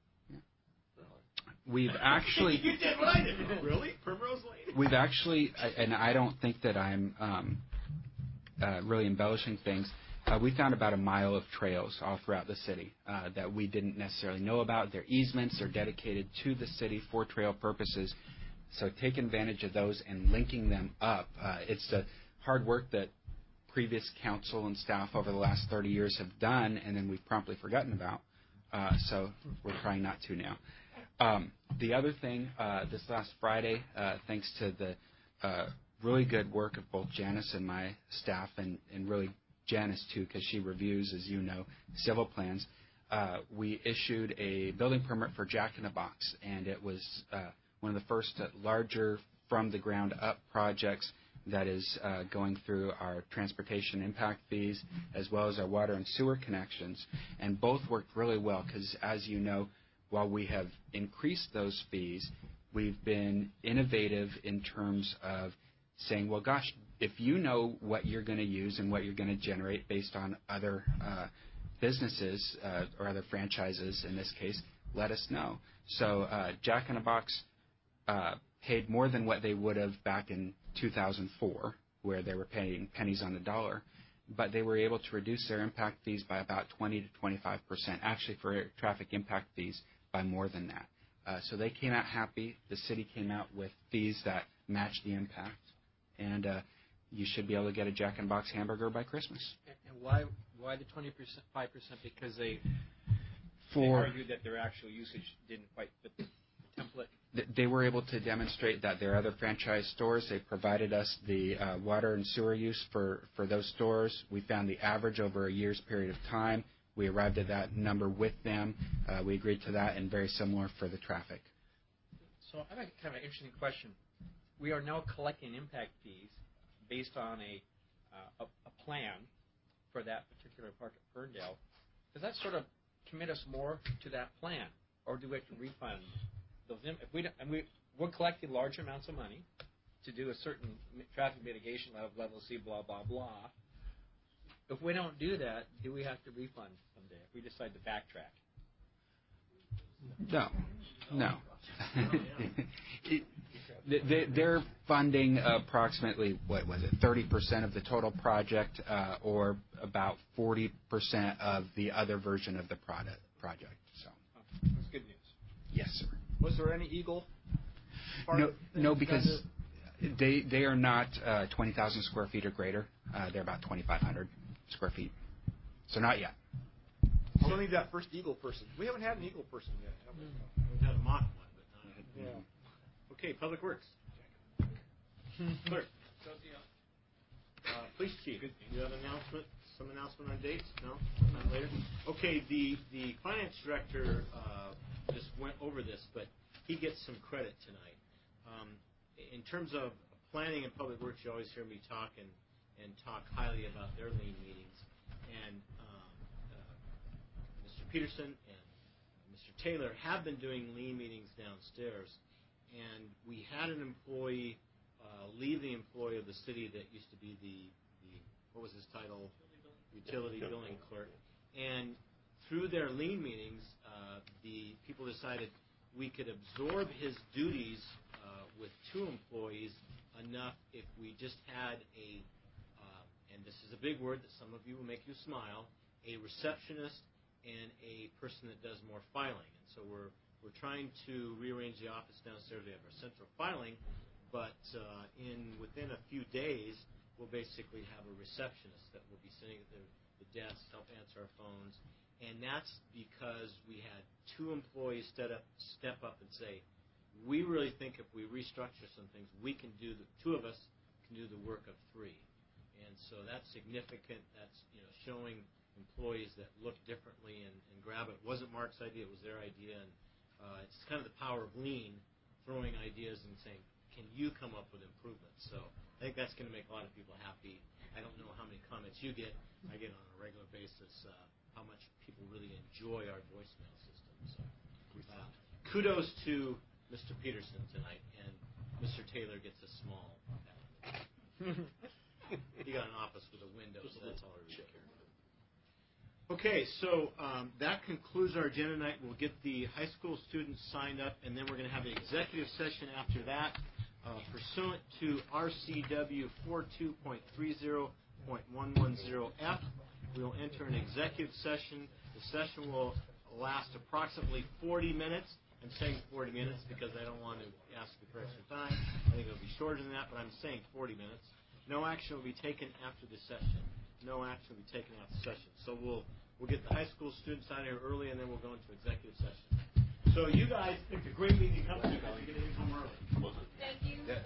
We've actually you did what I did. Really, Primrose Lane. we've actually, and I don't think that I'm um, uh, really embellishing things. Uh, we found about a mile of trails all throughout the city uh, that we didn't necessarily know about. They're easements. They're dedicated to the city for trail purposes. So take advantage of those and linking them up. Uh, it's the hard work that previous council and staff over the last thirty years have done, and then we've promptly forgotten about. Uh, so we're trying not to now. Um, the other thing, uh, this last Friday, uh, thanks to the uh, really good work of both Janice and my staff, and, and really Janice too, because she reviews, as you know, civil plans, uh, we issued a building permit for Jack in the Box, and it was uh, one of the first uh, larger from-the-ground-up projects that is uh, going through our transportation impact fees as well as our water and sewer connections. And both worked really well because, as you know, while we have increased those fees, we've been innovative in terms of saying, well, gosh, if you know what you're going to use and what you're going to generate based on other uh, businesses uh, or other franchises in this case, let us know. So uh, Jack in the Box uh, paid more than what they would have back in two thousand four, where they were paying pennies on the dollar, but they were able to reduce their impact fees by about twenty to twenty-five percent, actually for traffic impact fees by more than that. Uh, so they came out happy. The city came out with fees that matched the impact, and uh, you should be able to get a Jack in the Box hamburger by Christmas. And why why the twenty-five percent? Because they, For, they argued that their actual usage didn't quite fit the template. They were able to demonstrate that their other franchise stores, they provided us the uh, water and sewer use for, for those stores. We found the average over a year's period of time. We arrived at that number with them. Uh, we agreed to that, and very similar for the traffic. So I have a kind of an interesting question. We are now collecting impact fees based on a uh, a, a plan for that particular park at Ferndale. Does that sort of commit us more to that plan, or do we have to refund those? Im- if we don't, and we we're collecting large amounts of money to do a certain traffic mitigation level, level C, blah blah blah. If we don't do that, do we have to refund someday if we decide to backtrack? No, no. it, they're funding approximately, what was it, thirty percent of the total project, uh, or about forty percent of the other version of the product project. So that's good news. Yes, sir. Was there any Eagle? No, no, because they they are not uh, twenty thousand square feet or greater. Uh, they're about twenty-five hundred square feet. So not yet. Still need that first Eagle person. We haven't had an Eagle person yet, have we? We've had a mock one, but not. Yeah. Okay, Public Works. Clerk. Uh, Police Chief, you have an announcement, some announcement on dates? No? Sometime later? Okay, the, the Finance Director uh, just went over this, but he gets some credit tonight. Um, in terms of planning and public works, you always hear me talk and, and talk highly about their lean meetings. And um, uh, Mister Peterson and Mister Taylor have been doing lean meetings downstairs. And we had an employee uh, leave the employee of the city that used to be the, the what was his title? Utility billing clerk. And through their lean meetings, uh, the people decided we could absorb his duties uh, with two employees enough if we just had a, uh, and this is a big word that some of you will make you smile, a receptionist and a person that does more filing. And so we're we're trying to rearrange the office downstairs. We have our central filing, but uh, in within a few days, we'll basically have a receptionist that will be sitting at the, the desk, help answer our phones. And that's because we had two employees step up, step up and say, we really think if we restructure some things, we can do, the two of us can do the work of three. And so that's significant. That's, you know, showing employees that look differently and, and grab it. It wasn't Mark's idea, it was their idea. And uh, it's kind of the power of lean, throwing ideas and saying, can you come up with improvements? So I think that's going to make a lot of people happy. I don't know how many comments you get. I get on a regular basis uh, how much people really enjoy our voicemail system. So uh, kudos to Mister Peterson tonight, and Mister Taylor gets a small pat. He got an office with a window, so that's all I really care. Okay, so um, that concludes our agenda tonight. We'll get the high school students signed up, and then we're going to have an executive session after that. Uh, pursuant to R C W forty-two point thirty point one ten F, we will enter an executive session. The session will last approximately forty minutes. I'm saying forty minutes because I don't want to ask you for extra time. I think it'll be shorter than that, but I'm saying forty minutes. No action will be taken after the session. No action will be taken after the session. So we'll we'll get the high school students out here early, and then we'll go into executive session. So you guys picked a great meeting to come to because you're going to come early. Thank you. Yeah.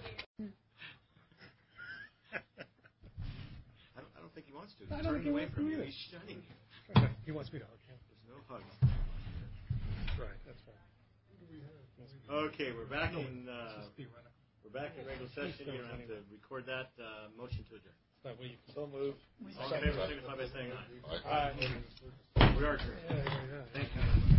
I don't, I don't think he wants to. He's I don't turning think he away wants from to you. either. He's shunning you. He wants me to hug him. There's no hugs. That's right. That's right. Okay, we're back in uh, we're back in regular session. You don't have to record that. Uh, motion to adjourn. That way you can so move. All in favor, signify by saying aye. Aye. We are adjourned. Yeah, yeah, yeah. Thank you.